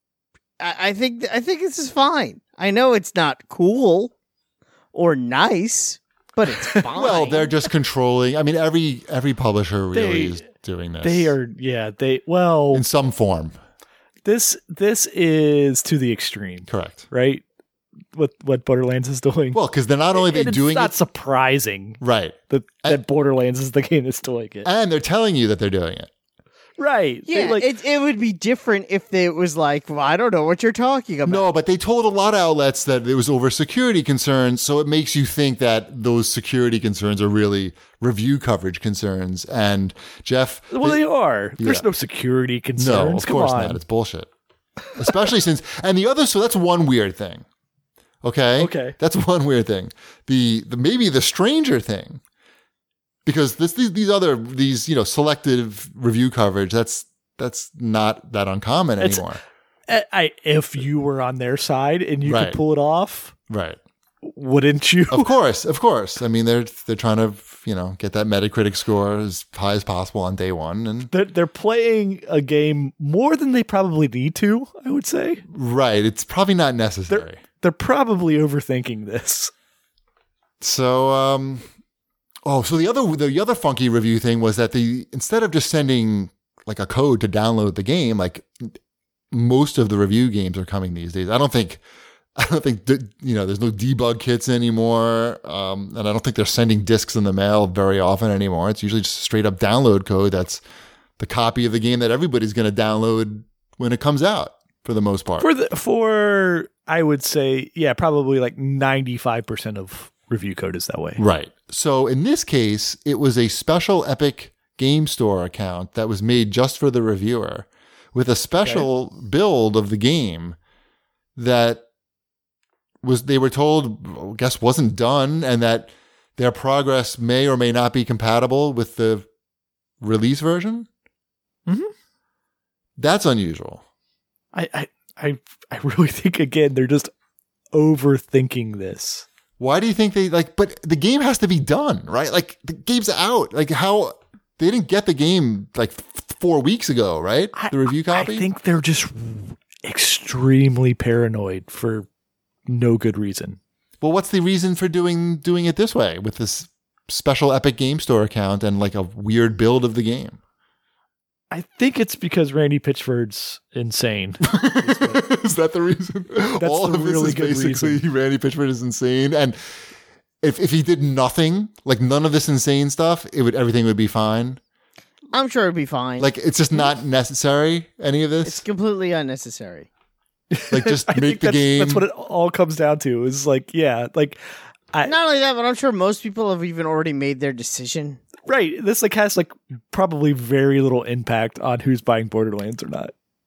I think this is fine. I know it's not cool or nice, but it's fine. Well, they're just controlling. I mean, every publisher really is doing this. They are, yeah. In some form. This is to the extreme, correct? Right? What Borderlands is doing. Well, because they're not only doing it. It's not surprising, right? That Borderlands is the game that's doing it, and they're telling you that they're doing it. Right. Yeah, it would be different if it was like, well, I don't know what you're talking about. No, but they told a lot of outlets that it was over security concerns, so it makes you think that those security concerns are really review coverage concerns. And Jeff... Well, they are. Yeah. There's no security concerns. No, of course not. It's bullshit. Especially since... And the other... So that's one weird thing. Okay? That's one weird thing. Maybe the stranger thing... Because these selective review coverage, that's not that uncommon anymore. If you were on their side and you could pull it off, right? Wouldn't you? Of course. I mean, they're trying to get that Metacritic score as high as possible on day one, and they're playing a game more than they probably need to. I would say, right? It's probably not necessary. They're probably overthinking this. So, so the other funky review thing was that instead of just sending like a code to download the game, like most of the review games are coming these days. I don't think there's no debug kits anymore, and I don't think they're sending discs in the mail very often anymore. It's usually just a straight up download code that's the copy of the game that everybody's going to download when it comes out for the most part. For I would say, yeah, probably like 95% of review code is that way. Right. So in this case, it was a special Epic Game Store account that was made just for the reviewer with a special build of the game that they were told, I guess, wasn't done, and that their progress may or may not be compatible with the release version. Mm-hmm. That's unusual. I really think, again, they're just overthinking this. Why do you think but the game has to be done, right? Like the game's out. Like how they didn't get the game like 4 weeks ago, right? The review copy? I think they're just extremely paranoid for no good reason. Well, what's the reason for doing it this way with this special Epic Game Store account and like a weird build of the game? I think it's because Randy Pitchford's insane. Is that the reason? That's all the of really this is good basically reason. Randy Pitchford is insane, and if he did nothing, like none of this insane stuff, everything would be fine. I'm sure it'd be fine. Like it's just not necessary. Any of this? It's completely unnecessary. Like just make the game. That's what it all comes down to. Is like, yeah, like not only that, but I'm sure most people have even already made their decision. Right. This like has like probably very little impact on who's buying Borderlands or not.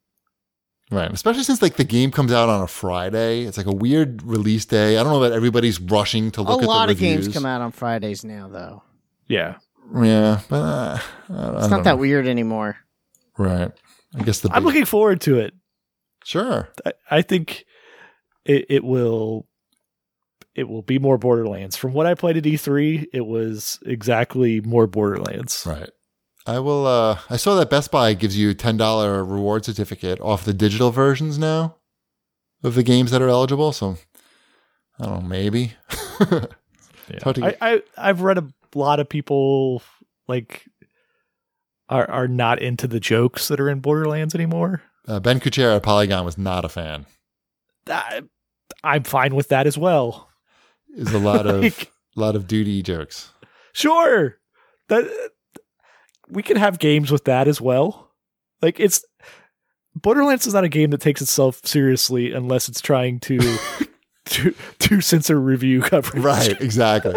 Right. Especially since like the game comes out on a Friday. It's like a weird release day. I don't know that everybody's rushing to look at the reviews. A lot of games come out on Fridays now, though. Yeah. Yeah. But it's not that weird anymore. Right. I guess I'm looking forward to it. Sure. I think it will be more Borderlands. From what I played at E3, it was exactly more Borderlands. Right. I will. I saw that Best Buy gives you a $10 reward certificate off the digital versions now of the games that are eligible. So I don't know, maybe. Yeah. I've read a lot of people like are not into the jokes that are in Borderlands anymore. Ben Kuchera at Polygon was not a fan. I'm fine with that as well. There's a lot of duty jokes. Sure, that we can have games with that as well. Like Borderlands is not a game that takes itself seriously unless it's trying to to censor review coverage. Right, exactly.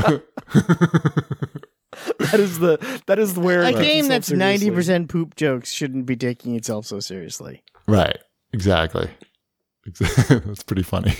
That is where a game that's 90% poop jokes shouldn't be taking itself so seriously. Right, exactly. That's pretty funny.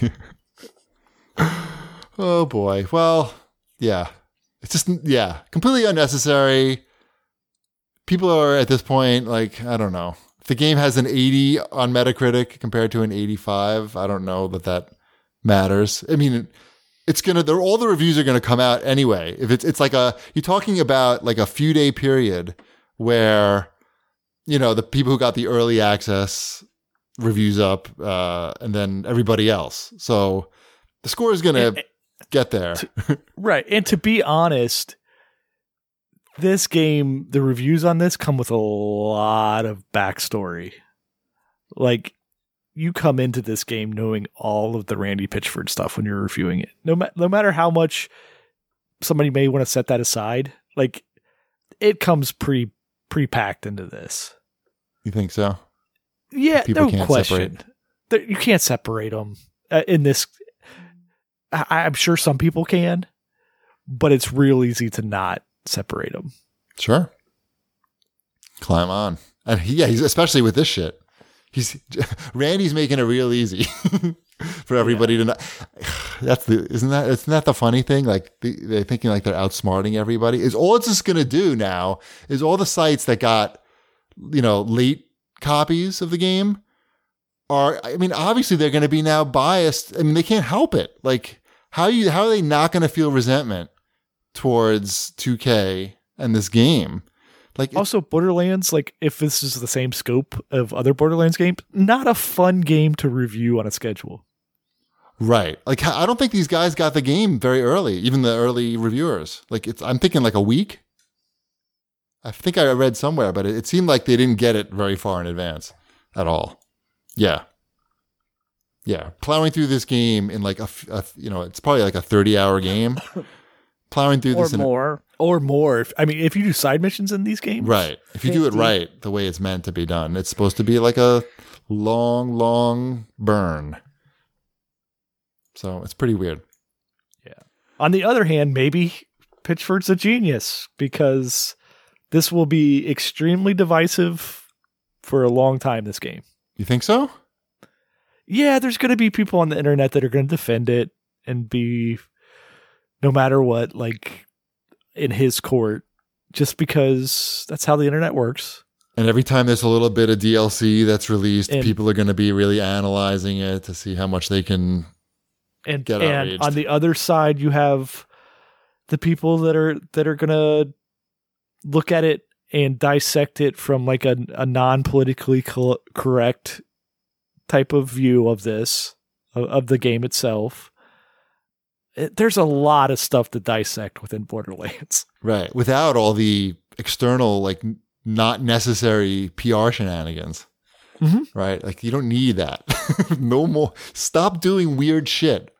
Oh boy. Well, yeah. It's just completely unnecessary. People are at this point like, I don't know. If the game has an 80 on Metacritic compared to an 85, I don't know that matters. I mean, all the reviews are gonna come out anyway. If it's like you're talking about like a few day period where, the people who got the early access reviews up, and then everybody else. So the score is gonna get there. Right. And to be honest, this game, the reviews on this come with a lot of backstory. Like, you come into this game knowing all of the Randy Pitchford stuff when you're reviewing it. No matter how much somebody may want to set that aside, like, it comes pre-packed into this. You think so? Yeah, People no question. You can't separate them in this. I'm sure some people can, but it's real easy to not separate them. Sure. Climb on. And he's especially with this shit. Randy's making it real easy for everybody to not. Isn't that the funny thing? Like they're thinking like they're outsmarting everybody. Is all it's just going to do now is all the sites that got, late copies of the game obviously they're going to be now biased. I mean, they can't help it. Like how are they not going to feel resentment towards 2K and this game? Like also Borderlands, like if this is the same scope of other Borderlands games, not a fun game to review on a schedule. Right. Like I don't think these guys got the game very early, even the early reviewers. Like I'm thinking like a week. I think I read somewhere, but it seemed like they didn't get it very far in advance at all. Yeah. Yeah. Plowing through this game in like it's probably like a 30-hour game. Plowing through this or more. If you do side missions in these games. Right. If you do it right, the way it's meant to be done, it's supposed to be like a long, long burn. So it's pretty weird. Yeah. On the other hand, maybe Pitchford's a genius because this will be extremely divisive for a long time, this game. You think so? Yeah, there's going to be people on the internet that are going to defend it and be, no matter what, like in his court, just because that's how the internet works. And every time there's a little bit of DLC that's released, people are going to be really analyzing it to see how much they can get outraged. And on the other side, you have the people that are going to look at it and dissect it from like a non-politically correct type of view of this, of the game itself. There's a lot of stuff to dissect within Borderlands. Right. Without all the external, like not necessary PR shenanigans. Mm-hmm. Right. Like you don't need that. No more. Stop doing weird shit.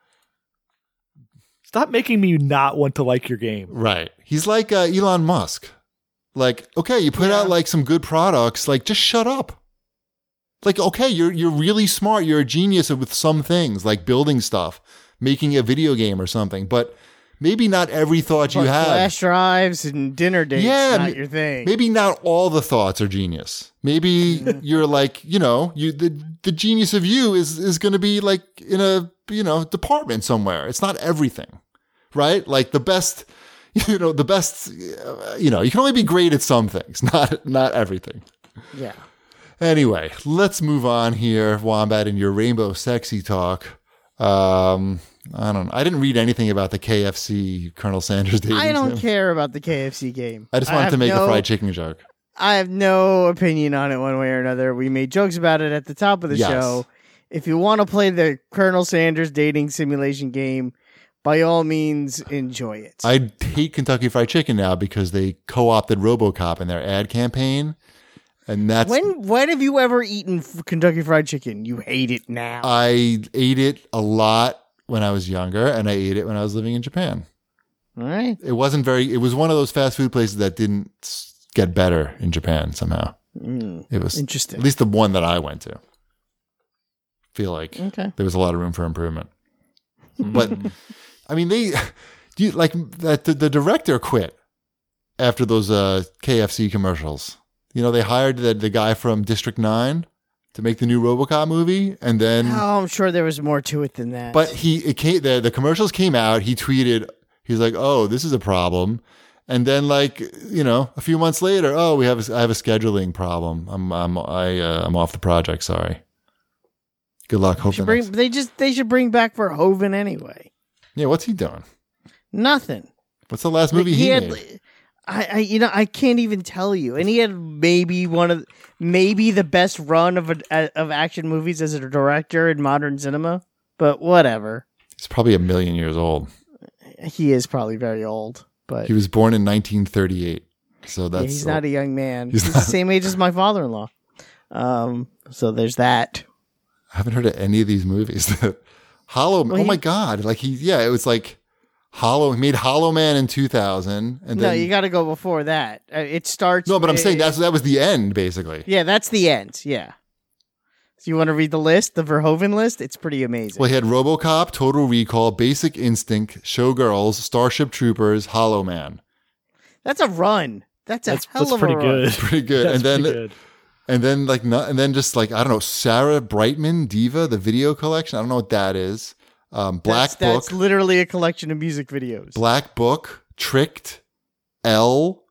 Stop making me not want to like your game. Right. He's like Elon Musk. Like, okay, you put out like some good products, like just shut up. Like, okay, you're really smart. You're a genius with some things like building stuff, making a video game or something, but maybe not every thought you have. Flash drives and dinner dates, not your thing. Maybe not all the thoughts are genius. Maybe you're like, the genius of you is going to be like in a, department somewhere. It's not everything, right? Like the best, you can only be great at some things, not everything. Yeah. Anyway, let's move on here, Wombat, in your rainbow sexy talk. I don't know. I didn't read anything about the KFC Colonel Sanders dating I don't sim. care about the KFC game. I just wanted to make a fried chicken joke. I have no opinion on it one way or another. We made jokes about it at the top of the Yes. show. If you want to play the Colonel Sanders dating simulation game, by all means, enjoy it. I hate Kentucky Fried Chicken now because they co-opted RoboCop in their ad campaign, and that's When have you ever eaten Kentucky Fried Chicken? You hate it now. I ate it a lot when I was younger, and I ate it when I was living in Japan. All right. It wasn't very. It was one of those fast food places that didn't get better in Japan somehow. It was Interesting. At least the one that I went to. Feel like Okay. there was a lot of room for improvement. But I mean, the director quit after those KFC commercials. You know, they hired the guy from District 9 to make the new RoboCop movie, and then Oh, I'm sure there was more to it than that. but the commercials came out. He tweeted, he's like, "Oh, this is a problem," and then a few months later, "Oh, I have a scheduling problem. I'm off the project. Sorry. Good luck. Hope they should bring back Verhoeven anyway. Yeah, what's he doing? Nothing. What's the last movie he had, made? I can't even tell you. And he had maybe the best run of action movies as a director in modern cinema. But whatever. He's probably 1 million years old. He is probably very old. But He was born in 1938, so that's he's not a young man. He's He's not- the same age as my father-in-law. So there's that. I haven't heard of any of these movies. Hollow. Well, oh my god! It was like Hollow. He made Hollow Man in 2000, and No, then you got to go before that. It starts. no, but I'm with- saying that was the end, basically. Yeah, that's the end. Yeah. So you want to read the list, the Verhoeven list? It's pretty amazing. Well, he had RoboCop, Total Recall, Basic Instinct, Showgirls, Starship Troopers, Hollow Man. That's a run. That's That's hell of pretty a run. good. Pretty good. That's and then pretty good. and then just I don't know, Sarah Brightman Diva, the video collection. I don't know what that is. Black Book, That's literally a collection of music videos. Black Book, Tricked, L.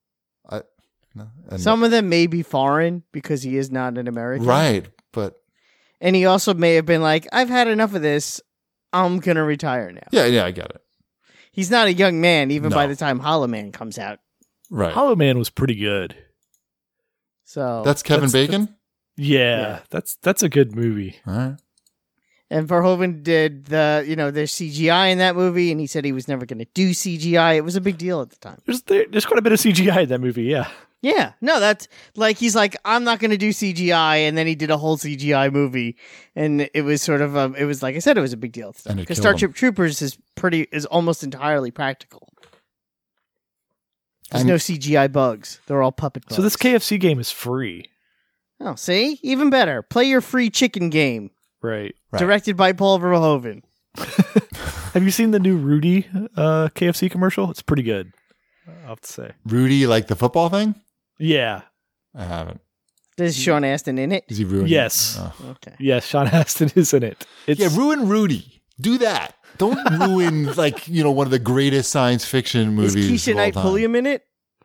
Some of them may be foreign because he is not an American. Right, but And he also may have been like, I've had enough of this. I'm going to retire now. yeah, I get it. He's not a young man even by No. the time Hollow Man comes out. Right. Hollow Man was pretty good. So That's Kevin Bacon? Yeah, that's a good movie. All right. And Verhoeven did there's CGI in that movie, and he said he was never going to do CGI. It was a big deal at the time. There's quite a bit of CGI in that movie. Yeah, Yeah, no, that's he's like, I'm not going to do CGI, and then he did a whole CGI movie, and it was sort of it was like I said, it was a big deal at the time And it because killed Starship Troopers is almost entirely practical. There's And- no CGI bugs; they're all puppet bugs. so this KFC game is free, oh, see, even better. Play your free chicken game, right? Right. directed by Paul Verhoeven. Have you seen the new Rudy KFC commercial? It's pretty good. I'll have to say. Rudy, like the football thing? Yeah. I haven't. Is Sean Astin in it? Is he ruining? Yes. Oh. Okay. Yes, Sean Astin is in it. It's, Yeah, ruin Rudy. Do that. Don't ruin one of the greatest science fiction movies. Is Keisha of all Knight time. Pulliam in it?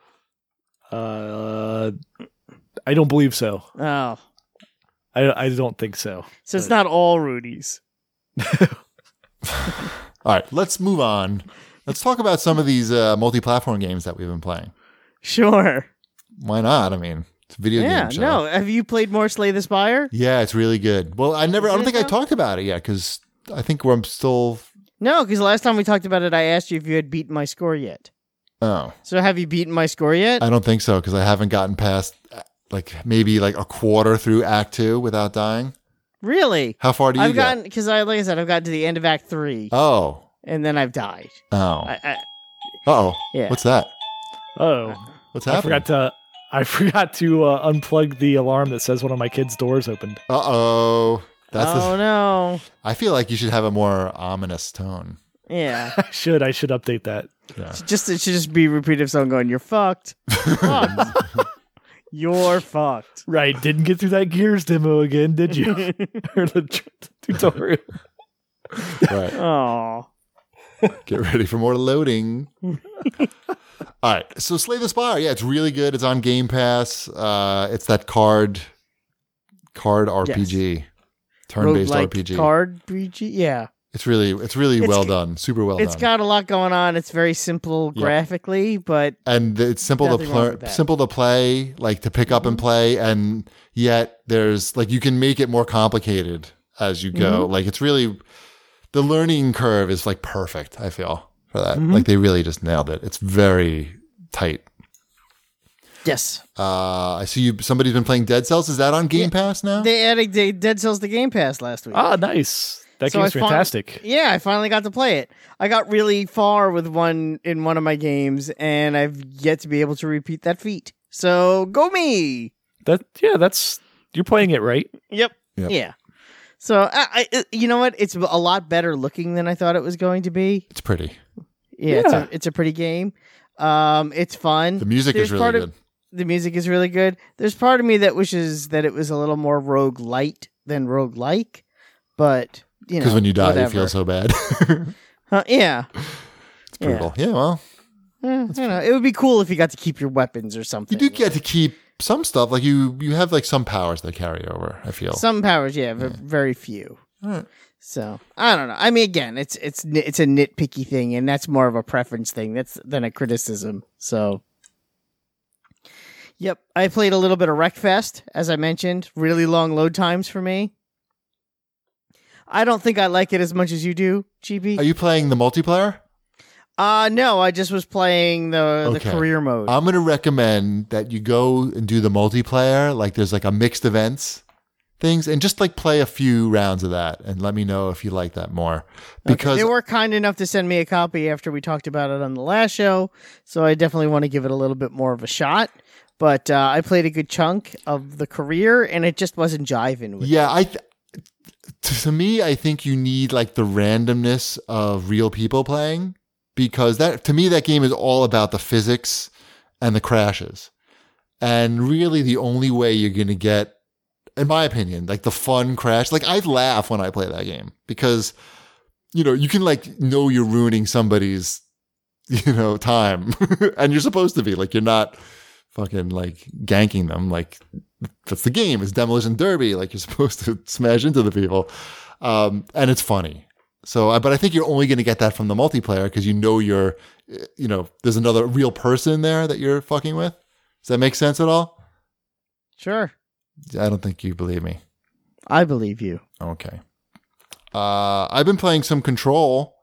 I don't believe so. Oh, I don't think so. so it's not all Rudy's. All right, let's move on. Let's talk about some of these multi-platform games that we've been playing. Sure. Why not? I mean, it's a video Yeah. game show. No. Have you played more Slay the Spire? Yeah, it's really good. Well, I don't think I talked about it yet because I think I'm still. No, because last time we talked about it, I asked you if you had beaten my score yet. Oh, So have you beaten my score yet? I don't think so because I haven't gotten past maybe a quarter through Act 2 without dying. Really? How far do you I've get? gotten because like I said, I've gotten to the end of Act 3, Oh, and then I've died. oh, I, yeah. What's that? Oh, What's I happening? forgot to unplug the alarm that says one of my kids' doors opened. Uh-oh. oh no. I feel like you should have a more ominous tone. Yeah. I should update that. Yeah. It should just be repeated of someone going, "You're fucked." Fucked. You're fucked. Right, didn't get through that Gears demo again, did you? Or the tutorial. Right. Oh. Get ready for more loading. All right. So Slay the Spire. Yeah, it's really good. It's on Game Pass. It's that card card RPG, turn-based Roguelike RPG. card RPG. Yeah. It's really well done. Super well It's done. got a lot going on. It's very simple graphically, but And it's simple nothing wrong with to that. simple to play, like to pick up and play, and yet there's like you can make it more complicated as you go. Like it's really the learning curve is like perfect. I feel for that. Like they really just nailed it. It's very tight. yes. I see somebody's been playing Dead Cells. Is that on Game Pass now? They added Dead Cells to Game Pass last week. Ah, nice. That So game's I fin- fantastic. Yeah, I finally got to play it. I got really far with one of my games, and I've yet to be able to repeat that feat. So go me. That's you're playing it right. Yep. Yep. Yeah. So I you know what? It's a lot better looking than I thought it was going to be. It's pretty. Yeah, Yeah. It's a pretty game. It's fun. The music is There's really part good. of- the music is really good. There's part of me that wishes that it was a little more rogue light than rogue like, but you know, Because when you die, whatever. you feel so bad. Yeah. It's brutal. Yeah, well, I don't know. It would be cool if you got to keep your weapons or something. you do get to keep some stuff. Like you have like some powers that carry over. I feel. some powers, yeah, very few. Alright. So I don't know. I mean, again, it's a nitpicky thing, and that's more of a preference thing than a criticism. So, yep, I played a little bit of Wreckfest, as I mentioned. Really long load times for me. I don't think I like it as much as you do, GB. Are you playing the multiplayer? No, I just was playing the Okay. career mode. I'm going to recommend that you go and do the multiplayer. Like there's like a mixed events things and just like play a few rounds of that and let me know if you like that more. Because They were kind enough to send me a copy after we talked about it on the last show, so I definitely want to give it a little bit more of a shot. But I played a good chunk of the career, and it just wasn't jiving with yeah, to me, I think you need like the randomness of real people playing because that to me, that game is all about the physics and the crashes. And really the only way you're going to get, in my opinion, like the fun crash, like I laugh when I play that game because, you know, you can like know you're ruining somebody's, you know, time and you're supposed to be like, you're not fucking like ganking them. Like that's the game. It's Demolition Derby. Like you're supposed to smash into the people. And it's funny. So, but I think you're only going to get that from the multiplayer because you know there's another real person there that you're fucking with. Does that make sense at all? Sure. I don't think you believe me. I believe you. Okay. I've been playing some Control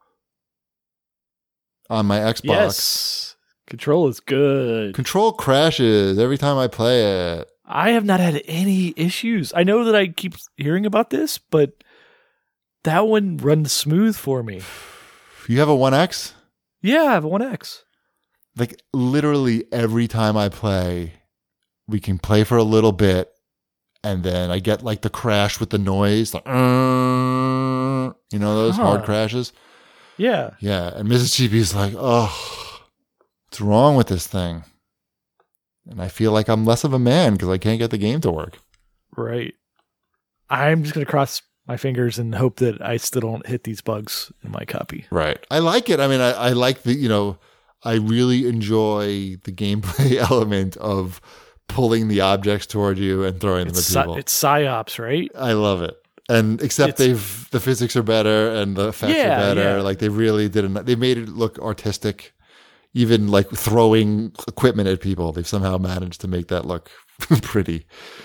on my Xbox. Yes. Control is good. Control crashes every time I play it. I have not had any issues. I know that I keep hearing about this, but that one runs smooth for me. You have a 1X? Yeah, I have a 1X. Like literally every time I play, we can play for a little bit and then I get like the crash with the noise, like, you know, those hard crashes. Yeah. Yeah. And Mrs. GB's like, oh, what's wrong with this thing? And I feel like I'm less of a man because I can't get the game to work. Right. I'm just going to cross my fingers and hope that I still don't hit these bugs in my copy. Right. I like it. I mean, I like I really enjoy the gameplay element of pulling the objects toward you and throwing them at people. It's psyops, right? I love it. And except the physics are better and the effects are better. Yeah. Like they really they made it look artistic. Even like throwing equipment at people, they've somehow managed to make that look pretty.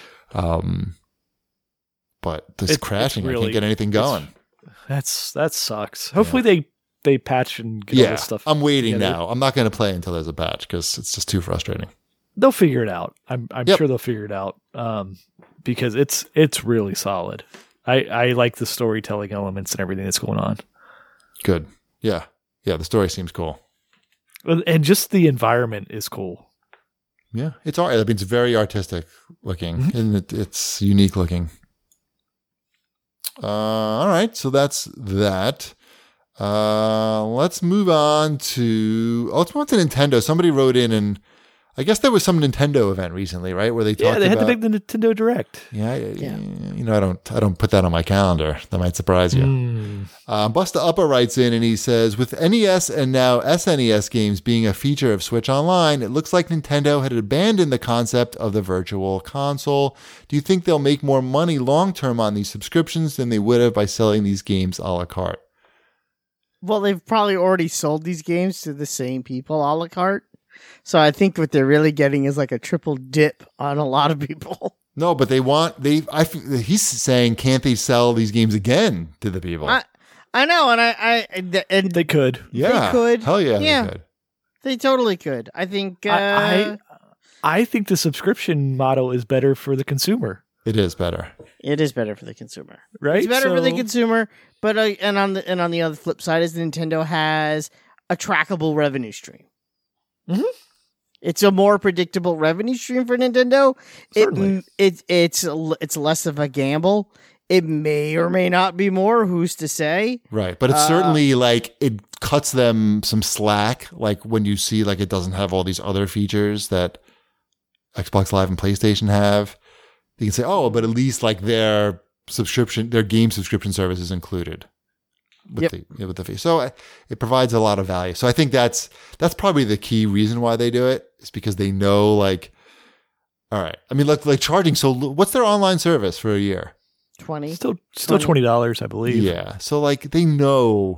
But this crashing, I can't get anything going. That sucks. Hopefully they patch and get all this stuff. I'm waiting together. now. I'm not going to play until there's a patch because it's just too frustrating. They'll figure it out. I'm Yep. sure they'll figure it out. Because it's really solid. I like the storytelling elements and everything that's going on. Good. Yeah. Yeah. The story seems cool. And just the environment is cool. Yeah. It's all right. I mean, it's very artistic looking and it's unique looking. All right. So that's that. Let's move on to Nintendo. Somebody wrote in and I guess there was some Nintendo event recently, right? Where they talked Yeah, they had about, the big Nintendo Direct. Yeah. You know, I don't put that on my calendar. That might surprise you. Busta Upper writes in and he says, with NES and now SNES games being a feature of Switch Online, it looks like Nintendo had abandoned the concept of the virtual console. Do you think they'll make more money long-term on these subscriptions than they would have by selling these games a la carte? Well, they've probably already sold these games to the same people a la carte. So I think what they're really getting is like a triple dip on a lot of people. No, but he's saying, can't they sell these games again to the people? I know, and They could. Yeah. they could. Hell yeah, Yeah. they could. They totally could. I think. I think the subscription model is better for the consumer. It is better. It is better for the consumer. Right? It's better for the So- consumer, but and on the other flip side is Nintendo has a trackable revenue stream. Mhm. It's a more predictable revenue stream for Nintendo. Certainly. It's less of a gamble. It may or may not be more. Who's to say? Right. But it's certainly like it cuts them some slack. Like when you see like it doesn't have all these other features that Xbox Live and PlayStation have. You can say, oh, but at least like their game subscription service is included with the fee. So it provides a lot of value. So I think that's probably the key reason why they do it, is because they know, like, all right. I mean, like charging. So what's their online service for a year? 20. Still $20, I believe. Yeah. So like they know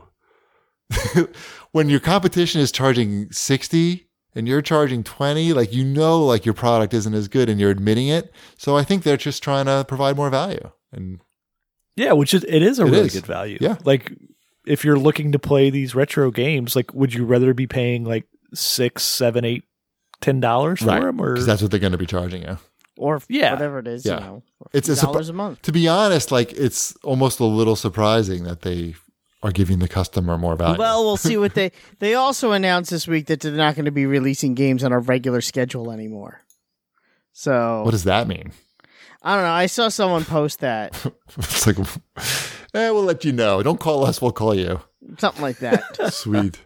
when your competition is charging 60 and you're charging 20, like, you know, like your product isn't as good and you're admitting it. So I think they're just trying to provide more value. And Yeah, it is a It really is. good value. Yeah. Like if you're looking to play these retro games, like would you rather be paying like $6, $7, $8, $10 for them, or because that's what they're going to be charging you. Or Yeah. whatever it is, Yeah. you know, It's a $50 a month. To be honest, like it's almost a little surprising that they are giving the customer more value. Well, we'll see what they also announced this week that they're not going to be releasing games on a regular schedule anymore. So what does that mean? I don't know. I saw someone post that. It's like, we'll let you know. Don't call us. We'll call you. Something like that. Sweet.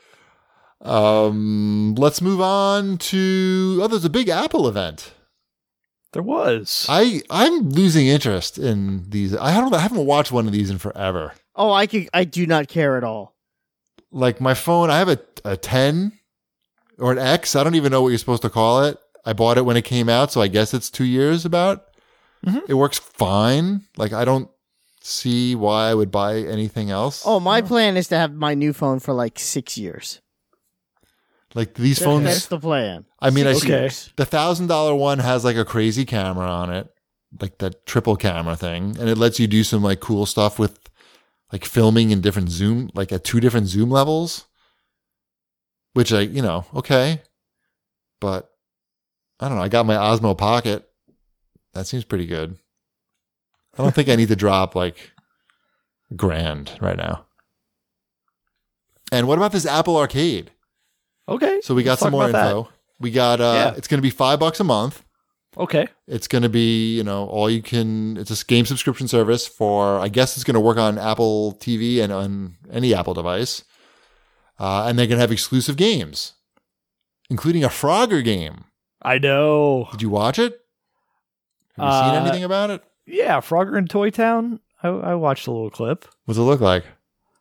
Let's move on to, there's a big Apple event. there was. I'm losing interest in these. I haven't watched one of these in forever. Oh, I do not care at all. Like my phone, I have a 10 or an X. I don't even know what you're supposed to call it. I bought it when it came out, so I guess it's 2 years about. Mhm. It works fine. Like I don't see why I would buy anything else. Oh, my plan is to have my new phone for like 6 years. Like these That's phones. the plan. I mean, I 6 see Okay. years. the $1,000 one has like a crazy camera on it, like that triple camera thing, and it lets you do some like cool stuff with like filming in different zoom, like at 2 different zoom levels, which okay, but I don't know. I got my Osmo Pocket. That seems pretty good. I don't think I need to drop like $1,000 right now. And what about this Apple Arcade? Okay. So we got let's some talk more about that. info. We got Yeah. it's going to be $5 a month. Okay. It's going to be, it's a game subscription service for, I guess it's going to work on Apple TV and on any Apple device. And they're going to have exclusive games, including a Frogger game. I know. Did you watch it? Have you seen anything about it? Yeah, Frogger in Toy Town. I watched a little clip. What's it look like?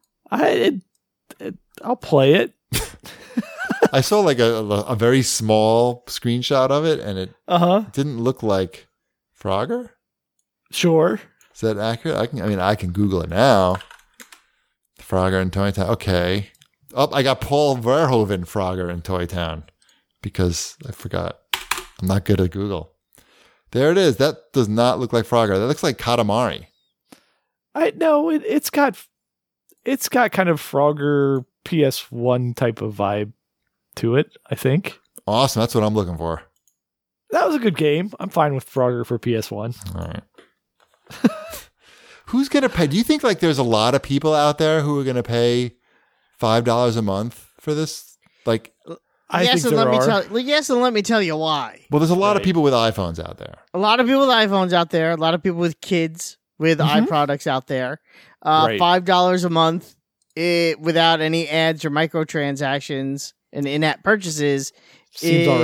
I'll play it. I saw like a very small screenshot of it, and it Uh-huh. didn't look like Frogger. Sure. Is that accurate? I can Google it now. Frogger in Toy Town. Okay. Oh, I got Paul Verhoeven Frogger in Toy Town because I forgot. I'm not good at Google. There it is. That does not look like Frogger. That looks like Katamari. It's got kind of Frogger PS1 type of vibe to it, I think. Awesome. That's what I'm looking for. That was a good game. I'm fine with Frogger for PS1. All right. Who's going to pay? Do you think like there's a lot of people out there who are going to pay $5 a month for this? Like, I yes, think and there are. let me tell you why. well, there's a lot of Right. people with iPhones out there. A lot of people with iPhones out there. A lot of people with kids with iProducts out there. Right. $5 a month without any ads or microtransactions and in-app purchases Seems all right.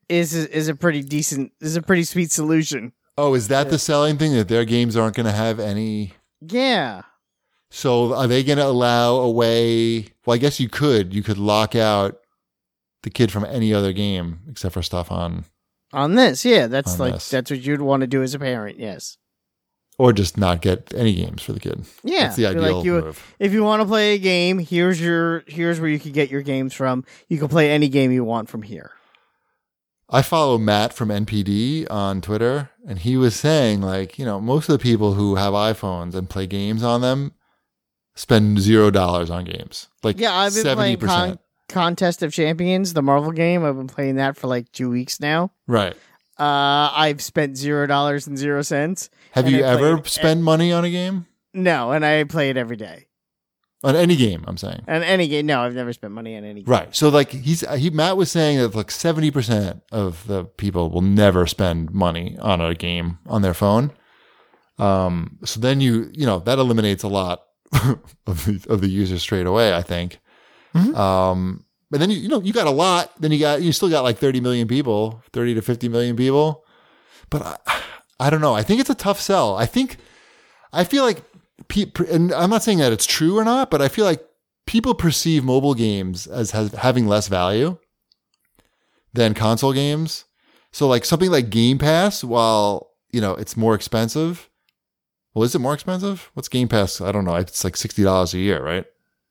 is a pretty decent, is a pretty sweet solution. Oh, is that the selling thing, that their games aren't going to have any? Yeah. So are they going to allow a way? Well, I guess you could lock out the kid from any other game except for stuff on this. Yeah, that's On this. that's what you'd want to do as a parent. Yes. or just not get any games for the kid. Yeah, That's the be ideal like move. if you want to play a game, here's where you can get your games from. You can play any game you want from here. I follow Matt from NPD on Twitter, and he was saying, like, you know, most of the people who have iPhones and play games on them spend $0 on games. Like, Yeah, I've been 70%. playing Contest of Champions, the Marvel game. I've been playing that for like 2 weeks now. Right. I've spent $0.00. Have And you I ever played- spent money on a game? No, and I play it every day. On any game, I'm saying. And any game, no, I've never spent money on any game. Right. So, like, Matt was saying that like 70% of the people will never spend money on a game on their phone. So then you know that eliminates a lot of the users straight away, I think. But then you got a lot. Then you still got like 30 million people, 30 to 50 million people. But I don't know. I think it's a tough sell. I feel like, and I'm not saying that it's true or not, but I feel like people perceive mobile games as having less value than console games. So like something like Game Pass, while, you know, it's more expensive. Well, is it more expensive? What's Game Pass? I don't know. It's like $60 a year, right?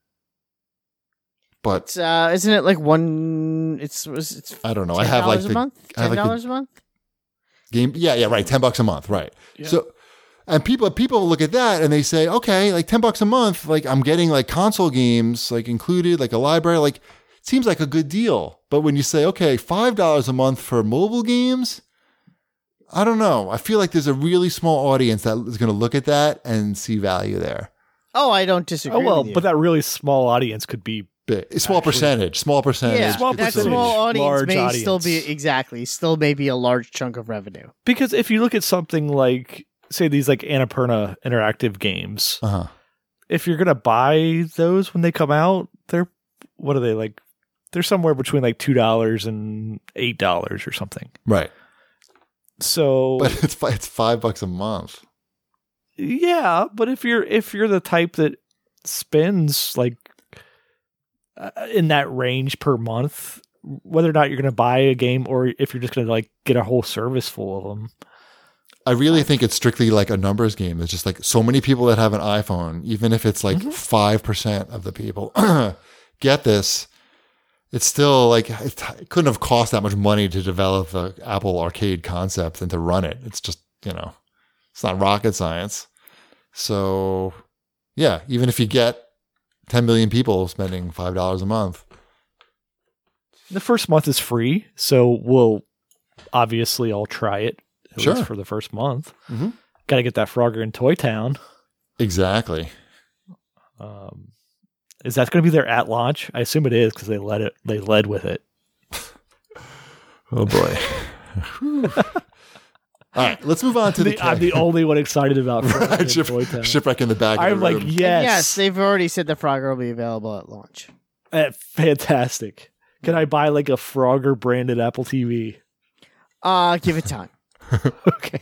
But It's isn't it like one? It's I don't know. I have like $10 a the month. I have like the- $10 a month. game. Yeah, right. $10 a month, right? Yeah. So, and people look at that and they say, okay, like $10 a month, like I'm getting like console games like included, like a library, like it seems like a good deal. But when you say, okay, $5 a month for mobile games, I don't know. I feel like there's a really small audience that is going to look at that and see value there. Oh, I don't disagree. Oh well, with you. but that really small audience could be Big, small Actually- percentage. yeah, small that percentage, small audience large may audience. still may be a large chunk of revenue. because if you look at something like, say, these like Annapurna interactive games, Uh-huh. if you're gonna buy those when they come out, they're what are they like? They're somewhere between like $2 and $8 or something. Right. So, But it's $5 a month. yeah, but if you're the type that spends like in that range per month, whether or not you're going to buy a game or if you're just going to like get a whole service full of them. I really think it's strictly like a numbers game. It's just like so many people that have an iPhone, even if it's like 5% of the people get this, it's still like it couldn't have cost that much money to develop the Apple Arcade concept and to run it. It's just, you know, it's not rocket science. So, yeah, even if you get 10 million people spending $5 a month. The first month is free, so we'll obviously all try it at Sure. least for the first month. Mhm. Got to get that Frogger in Toy Town. Exactly. Is that going to be there at launch? I assume it is because they led with it. Oh boy. All right, let's move on to the I'm the only one excited about Frogger Right, in Toy Town. shipwreck in the back. I'm of the like, room. yes, They've already said the Frogger will be available at launch. Fantastic. Can I buy like a Frogger branded Apple TV? Give it time. Okay.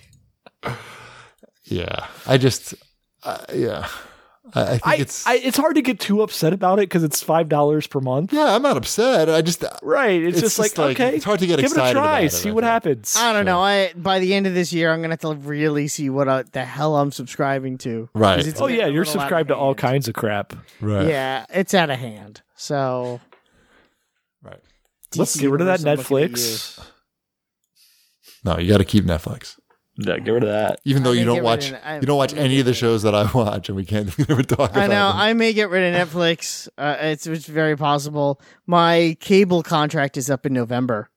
Yeah, I just, yeah, I think it's hard to get too upset about it because it's $5 per month. yeah, I'm not upset. I just, Right. It's just like, okay, it's hard to get give it a excited try, about it, see I what think. happens. I don't know. By the end of this year, I'm gonna have to really see what the hell I'm subscribing to. Right. 'Cause it's Oh getting yeah, a you're little out of subscribed to all hand. kinds of crap. Right. Yeah, it's out of hand. So Right. Let's DC get rid of that Universe, I'm looking at Netflix. No, you got to keep Netflix. Yeah, get rid of that. Even though I you may don't get watch, rid of- you don't watch I may any get of the rid of shows that I watch, and we never talk about I know. them. I may get rid of Netflix. It's very possible. My cable contract is up in November,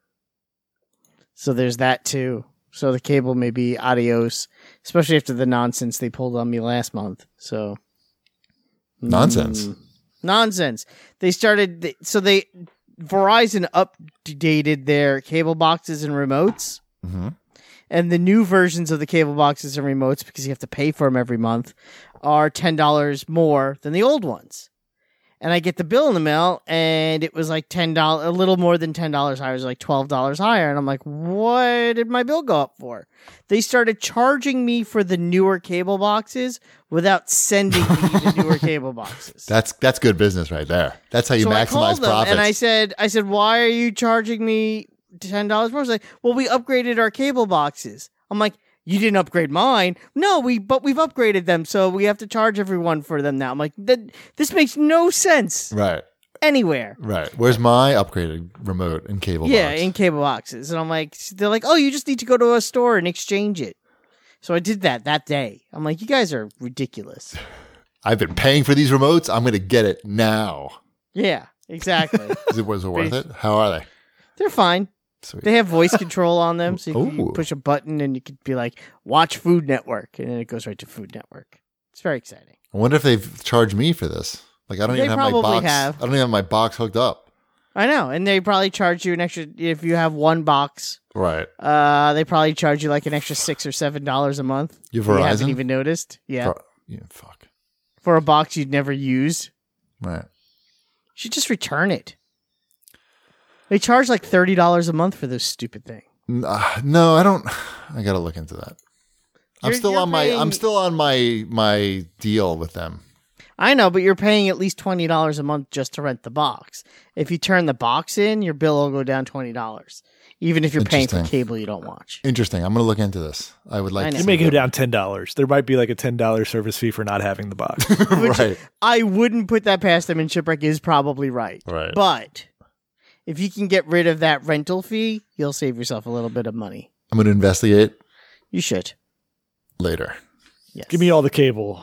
so there's that too. So the cable may be adios, especially after the nonsense they pulled on me last month. So Nonsense. Nonsense. They started. Verizon updated their cable boxes and remotes. Mhm. And the new versions of the cable boxes and remotes, because you have to pay for them every month, are $10 more than the old ones. And I get the bill in the mail, and it was like $10, a little more than $10 higher. It was like $12 higher. And I'm like, what did my bill go up for? They started charging me for the newer cable boxes without sending me the newer cable boxes. That's good business right there. That's how you So I maximize called them, profits. and I said, why are you charging me $10 more? It's like, well, we upgraded our cable boxes. I'm like, you didn't upgrade mine. No, but we've upgraded them, so we have to charge everyone for them now. I'm like, this makes no sense Right. anywhere. Right. Where's my upgraded remote and cable Yeah, box? in cable boxes. And I'm like, they're like, oh, you just need to go to a store and exchange it. So I did that day. I'm like, you guys are ridiculous. I've been paying for these remotes. I'm going to get it now. Yeah, exactly. Was it worth it? How are they? They're fine. Sweet. They have voice control on them, so you Ooh. push a button and you could be like, watch Food Network, and then it goes right to Food Network. It's very exciting. I wonder if they've charged me for this. Like, I don't They even have my probably box. have. I don't even have my box hooked up. I know, and they probably charge you an extra, if you have one box, Right. they probably charge you like an extra $6 or $7 a month. You have You Verizon? haven't even noticed. Yeah. Yeah, fuck. For a box you'd never use. Right. You should just return it. They charge like $30 a month for this stupid thing. No, I don't. I got to look into that. I'm You're still on paying- my deal with them. I know, but you're paying at least $20 a month just to rent the box. If you turn the box in, your bill will go down $20. Even if you're paying for Interesting. cable you don't watch. Interesting. I'm going to look into this. I would like I to know. You see may go that. down $10. There might be like a $10 service fee for not having the box. Right. I wouldn't put that past them, and Shipwreck is probably right. Right. But if you can get rid of that rental fee, you'll save yourself a little bit of money. I'm going to investigate You should. later. Yes. Give me all the cable.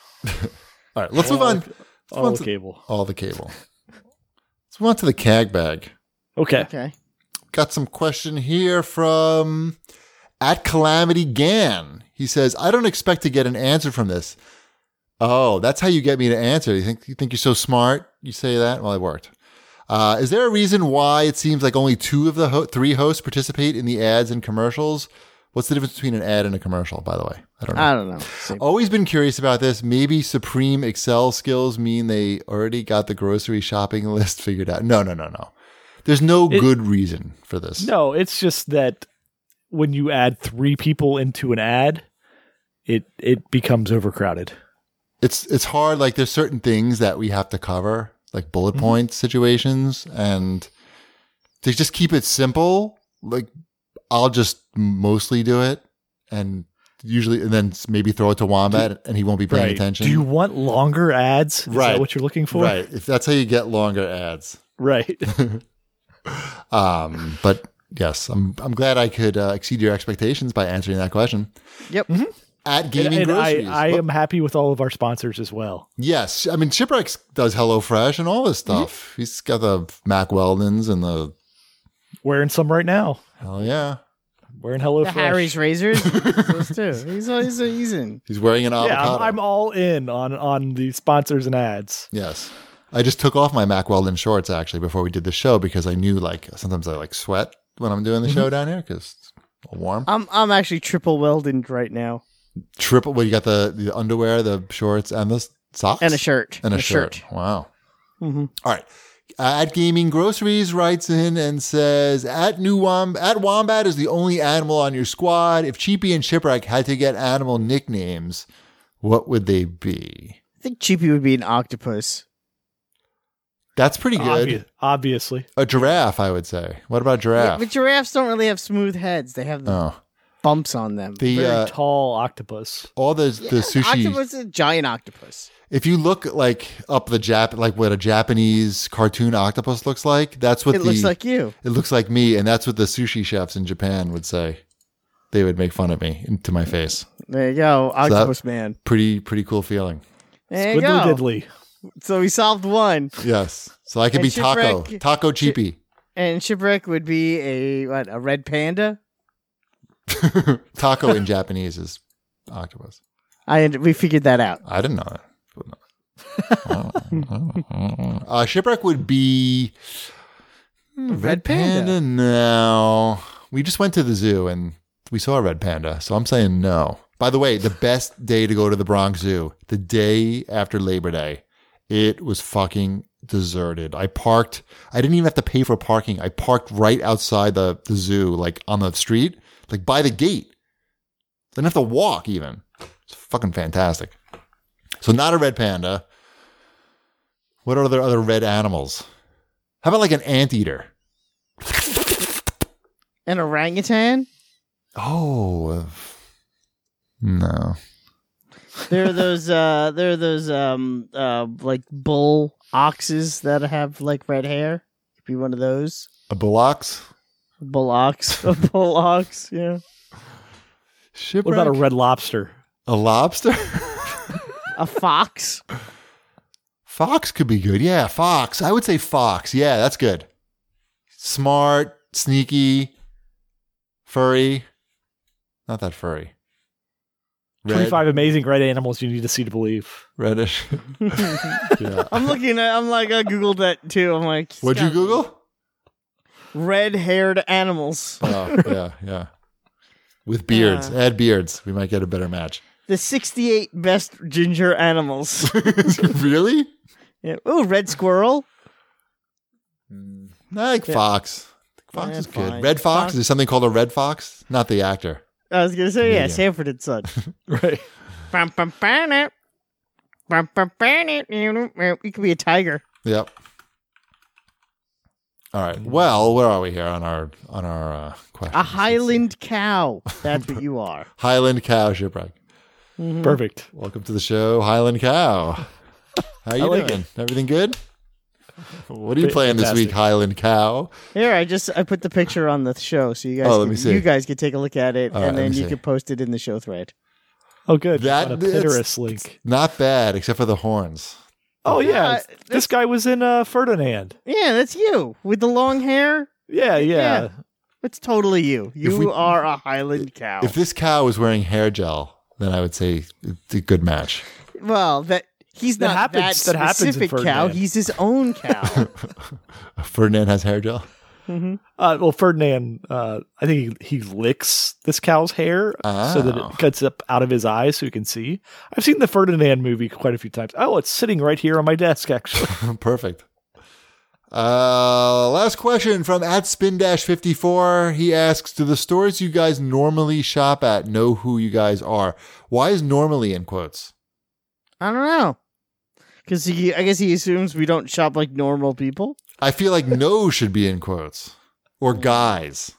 All right. Let's move on. All the cable. All the cable. Let's move on to the CAG bag. Okay. Okay. Got some question here from at Calamity Gan. He says, I don't expect to get an answer from this. Oh, that's how you get me to answer. You think you're so smart? You say that? Well, it worked. Is there a reason why it seems like only two of the three hosts participate in the ads and commercials? What's the difference between an ad and a commercial, by the way? I don't know. Same. Always been curious about this. Maybe Supreme Excel skills mean they already got the grocery shopping list figured out. No. There's no good reason for this. No, it's just that when you add three people into an ad, it becomes overcrowded. It's hard. Like there's certain things that we have to cover, like bullet point situations, and to just keep it simple, like I'll just mostly do it and then maybe throw it to Wombat and he won't be paying attention. Do you want longer ads? Is Right. that what you're looking for? Right. If that's how you get longer ads. Right. But yes, I'm glad I could exceed your expectations by answering that question. Yep. At Gaming and Groceries. I am happy with all of our sponsors as well. Yes. I mean, Shipwreck does HelloFresh and all this stuff. He's got the Mac Weldons and the, Wearing some right now. hell yeah. Wearing Hello The Fresh. Harry's razors. Those too. He's in. He's wearing an Yeah, avocado. I'm all in on the sponsors and ads. Yes. I just took off my Mac Weldon shorts actually before we did the show because I knew like sometimes I like sweat when I'm doing the show down here because it's warm. I'm actually triple welded right now. Triple. Well, you got the underwear, the shorts, and the socks, And a shirt. and a shirt. Wow. Mhm. All right. At Gaming Groceries writes in and says, at Wombat is the only animal on your squad. If Cheapy and Shipwreck had to get animal nicknames, what would they be? I think Cheapy would be an octopus. That's pretty good. Obviously. A giraffe, I would say. What about Yeah, giraffe? but giraffes don't really have smooth heads. They have the Oh, bumps on them. the Very tall octopus. all the sushi. Octopus is a giant octopus. If you look like up like what a Japanese cartoon octopus looks like, that's what It looks like you. it looks like me, and that's what the sushi chefs in Japan would say. They would make fun of me to my face. There you go, Octopus Man. Pretty cool feeling. There you Squiddly go. diddly. So we solved one. Yes. So I could And be Taco Shipwreck- Cheapy. And Shipwreck would be a red panda. Taco in Japanese is octopus. We figured that out. I didn't know that. Shipwreck would be Red panda. No, we just went to the zoo and we saw a red panda, so I'm saying no. By the way, the best day to go to the Bronx Zoo, the day after Labor Day. It was fucking deserted. I didn't even have to pay for parking. I parked right outside the zoo, like on the street, like by the gate. Didn't have to walk even. It's fucking fantastic. So not a red panda. What are the other red animals? How about like an anteater? An orangutan? Oh, no. There are those like bull oxes that have like red hair. Could be one of those. A bullocks? Bull ox. A bull ox, yeah. Shipwreck? What about a red lobster? A lobster? A fox. Fox could be good. Yeah, fox. I would say fox. Yeah, that's good. Smart, sneaky, furry. Not that furry. Red, 25 amazing red animals you need to see to believe. reddish. Yeah. I Googled that too. I'm like, What'd you Google? Red-haired animals. Oh, yeah. With beards. Add beards. We might get a better match. The 68 best ginger animals. Really? Yeah. Ooh, red squirrel. I like fox. Fox Yeah, is good. fine. Red fox? Fox. Is there something called a red fox? Not the actor. I was gonna say, yeah, Yeah. Sanford and Son. Right. You could be a tiger. Yep. All right. Well, where are we here on our question? A Highland cow. That's what you are. Highland cow shipwreck. Perfect. Welcome to the show, Highland Cow. How you like doing? Everything good? What are you Great, playing this week, fantastic. Highland Cow? Here, I put the picture on the show, so you guys, Oh, let me see. you guys can take a look at it, All right, and let then me you see. can post it in the show thread. Oh, good. That- That, a that's- Pinterest link. Not bad, except for the horns. Oh, yeah. Yeah, This guy was in Ferdinand. Yeah, that's you with the long hair. Yeah. It's totally you. You we- are a Highland cow. If this cow was wearing hair gel, then I would say it's a good match. Well, he's That not happens- that that happens in specific cow. Ferdinand. He's his own cow. Ferdinand has hair gel. Well, Ferdinand, I think he licks this cow's hair so that Oh. it cuts up out of his eyes so he can see. I've seen the Ferdinand movie quite a few times. Oh, it's sitting right here on my desk, actually. Perfect. Last question from @spin-54. He asks, do the stores you guys normally shop at know who you guys are? Why is normally in quotes? I don't know. Because I guess he assumes we don't shop like normal people. I feel like no should be in quotes. Or guys.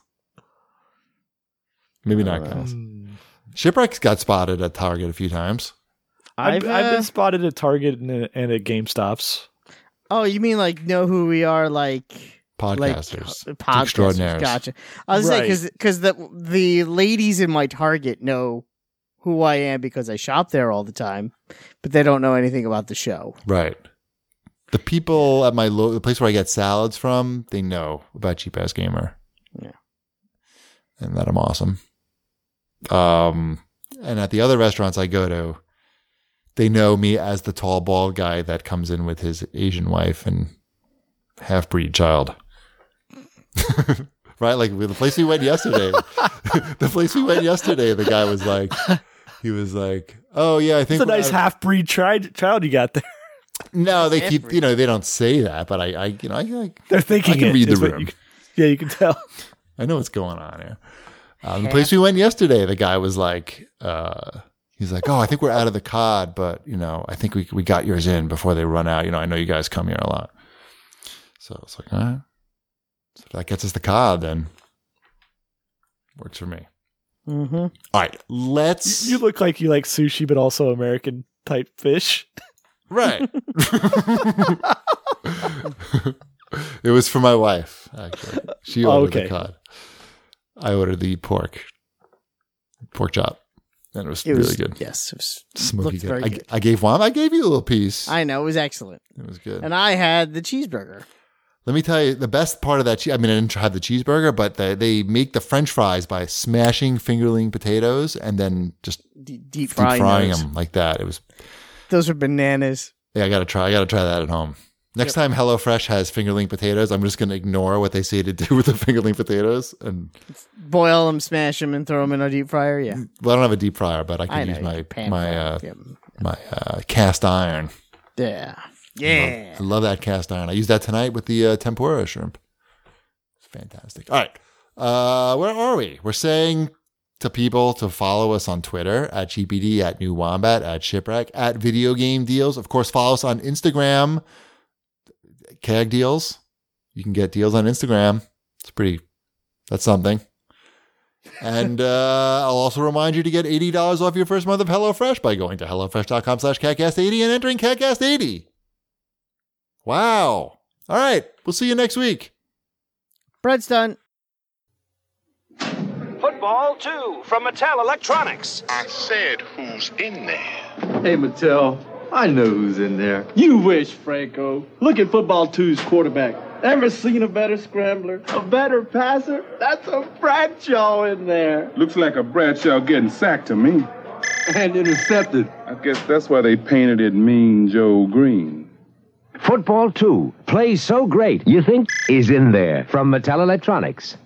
Maybe not guys. Shipwreck's got spotted at Target a few times. I've I've been spotted at Target and at GameStops. Oh, you mean like know who we are, like Podcasters. podcasters? Extraordinaires. Gotcha. I was Right. saying because the ladies in my Target know who I am because I shop there all the time, but they don't know anything about the show. Right. The people at the place where I get salads from, they know about Cheap Ass Gamer. Yeah. And that I'm awesome. And at the other restaurants I go to, they know me as the tall, bald guy that comes in with his Asian wife and half-breed child. Right? Like the place we went yesterday. The guy was like, oh yeah, I think It's a we're nice out of- half-breed child you got there. No, they keep, they don't say that, but I They're thinking I can it, read the is what room. you can tell. I know what's going on here. The place we went yesterday, the guy was like, he's like, oh, I think we're out of the cod, but I think we got yours in before they run out. I know you guys come here a lot. So it's like, all right. So if that gets us the cod, then works for me. Mm-hmm. All right, let's. You look like you like sushi, but also American type fish. Right. It was for my wife, actually. She ordered the cod. I ordered the pork chop, and it was really good. Yes, it was Smoky looked good. very good. I gave one. I gave you a little piece. I know, it was excellent. It was good. And I had the cheeseburger. Let me tell you, the best part of that, I didn't have the cheeseburger, but they make the French fries by smashing fingerling potatoes and then just Deep deep frying frying those. them like that. It was, Those are bananas. I gotta try that at home. Next time HelloFresh has fingerling potatoes, I'm just gonna ignore what they say to do with the fingerling potatoes. And Boil them, smash them, and throw them in a deep fryer. Yeah, well, I don't have a deep fryer, but I I can know, use my pan my fryer. my cast iron. Yeah. Yeah. I love that cast iron. I used that tonight with the tempura shrimp. It's fantastic. All right. Where are we? We're saying to people to follow us on Twitter at GPD, at New Wombat, at Shipwreck, at Video Game Deals. Of course, follow us on Instagram, CAG Deals. You can get deals on Instagram. That's something. And I'll also remind you to get $80 off your first month of HelloFresh by going to HelloFresh.com/CatCast80 and entering CatCast80. Wow. All right. We'll see you next week. Bread's done. Football 2 from Mattel Electronics. I said, who's in there? Hey, Mattel, I know who's in there. You wish, Franco. Look at Football 2's quarterback. Ever seen a better scrambler? A better passer? That's a Bradshaw in there. Looks like a Bradshaw getting sacked to me. And intercepted. I guess that's why they painted it Mean Joe Green. Football 2 plays so great you think is in there from Mattel Electronics.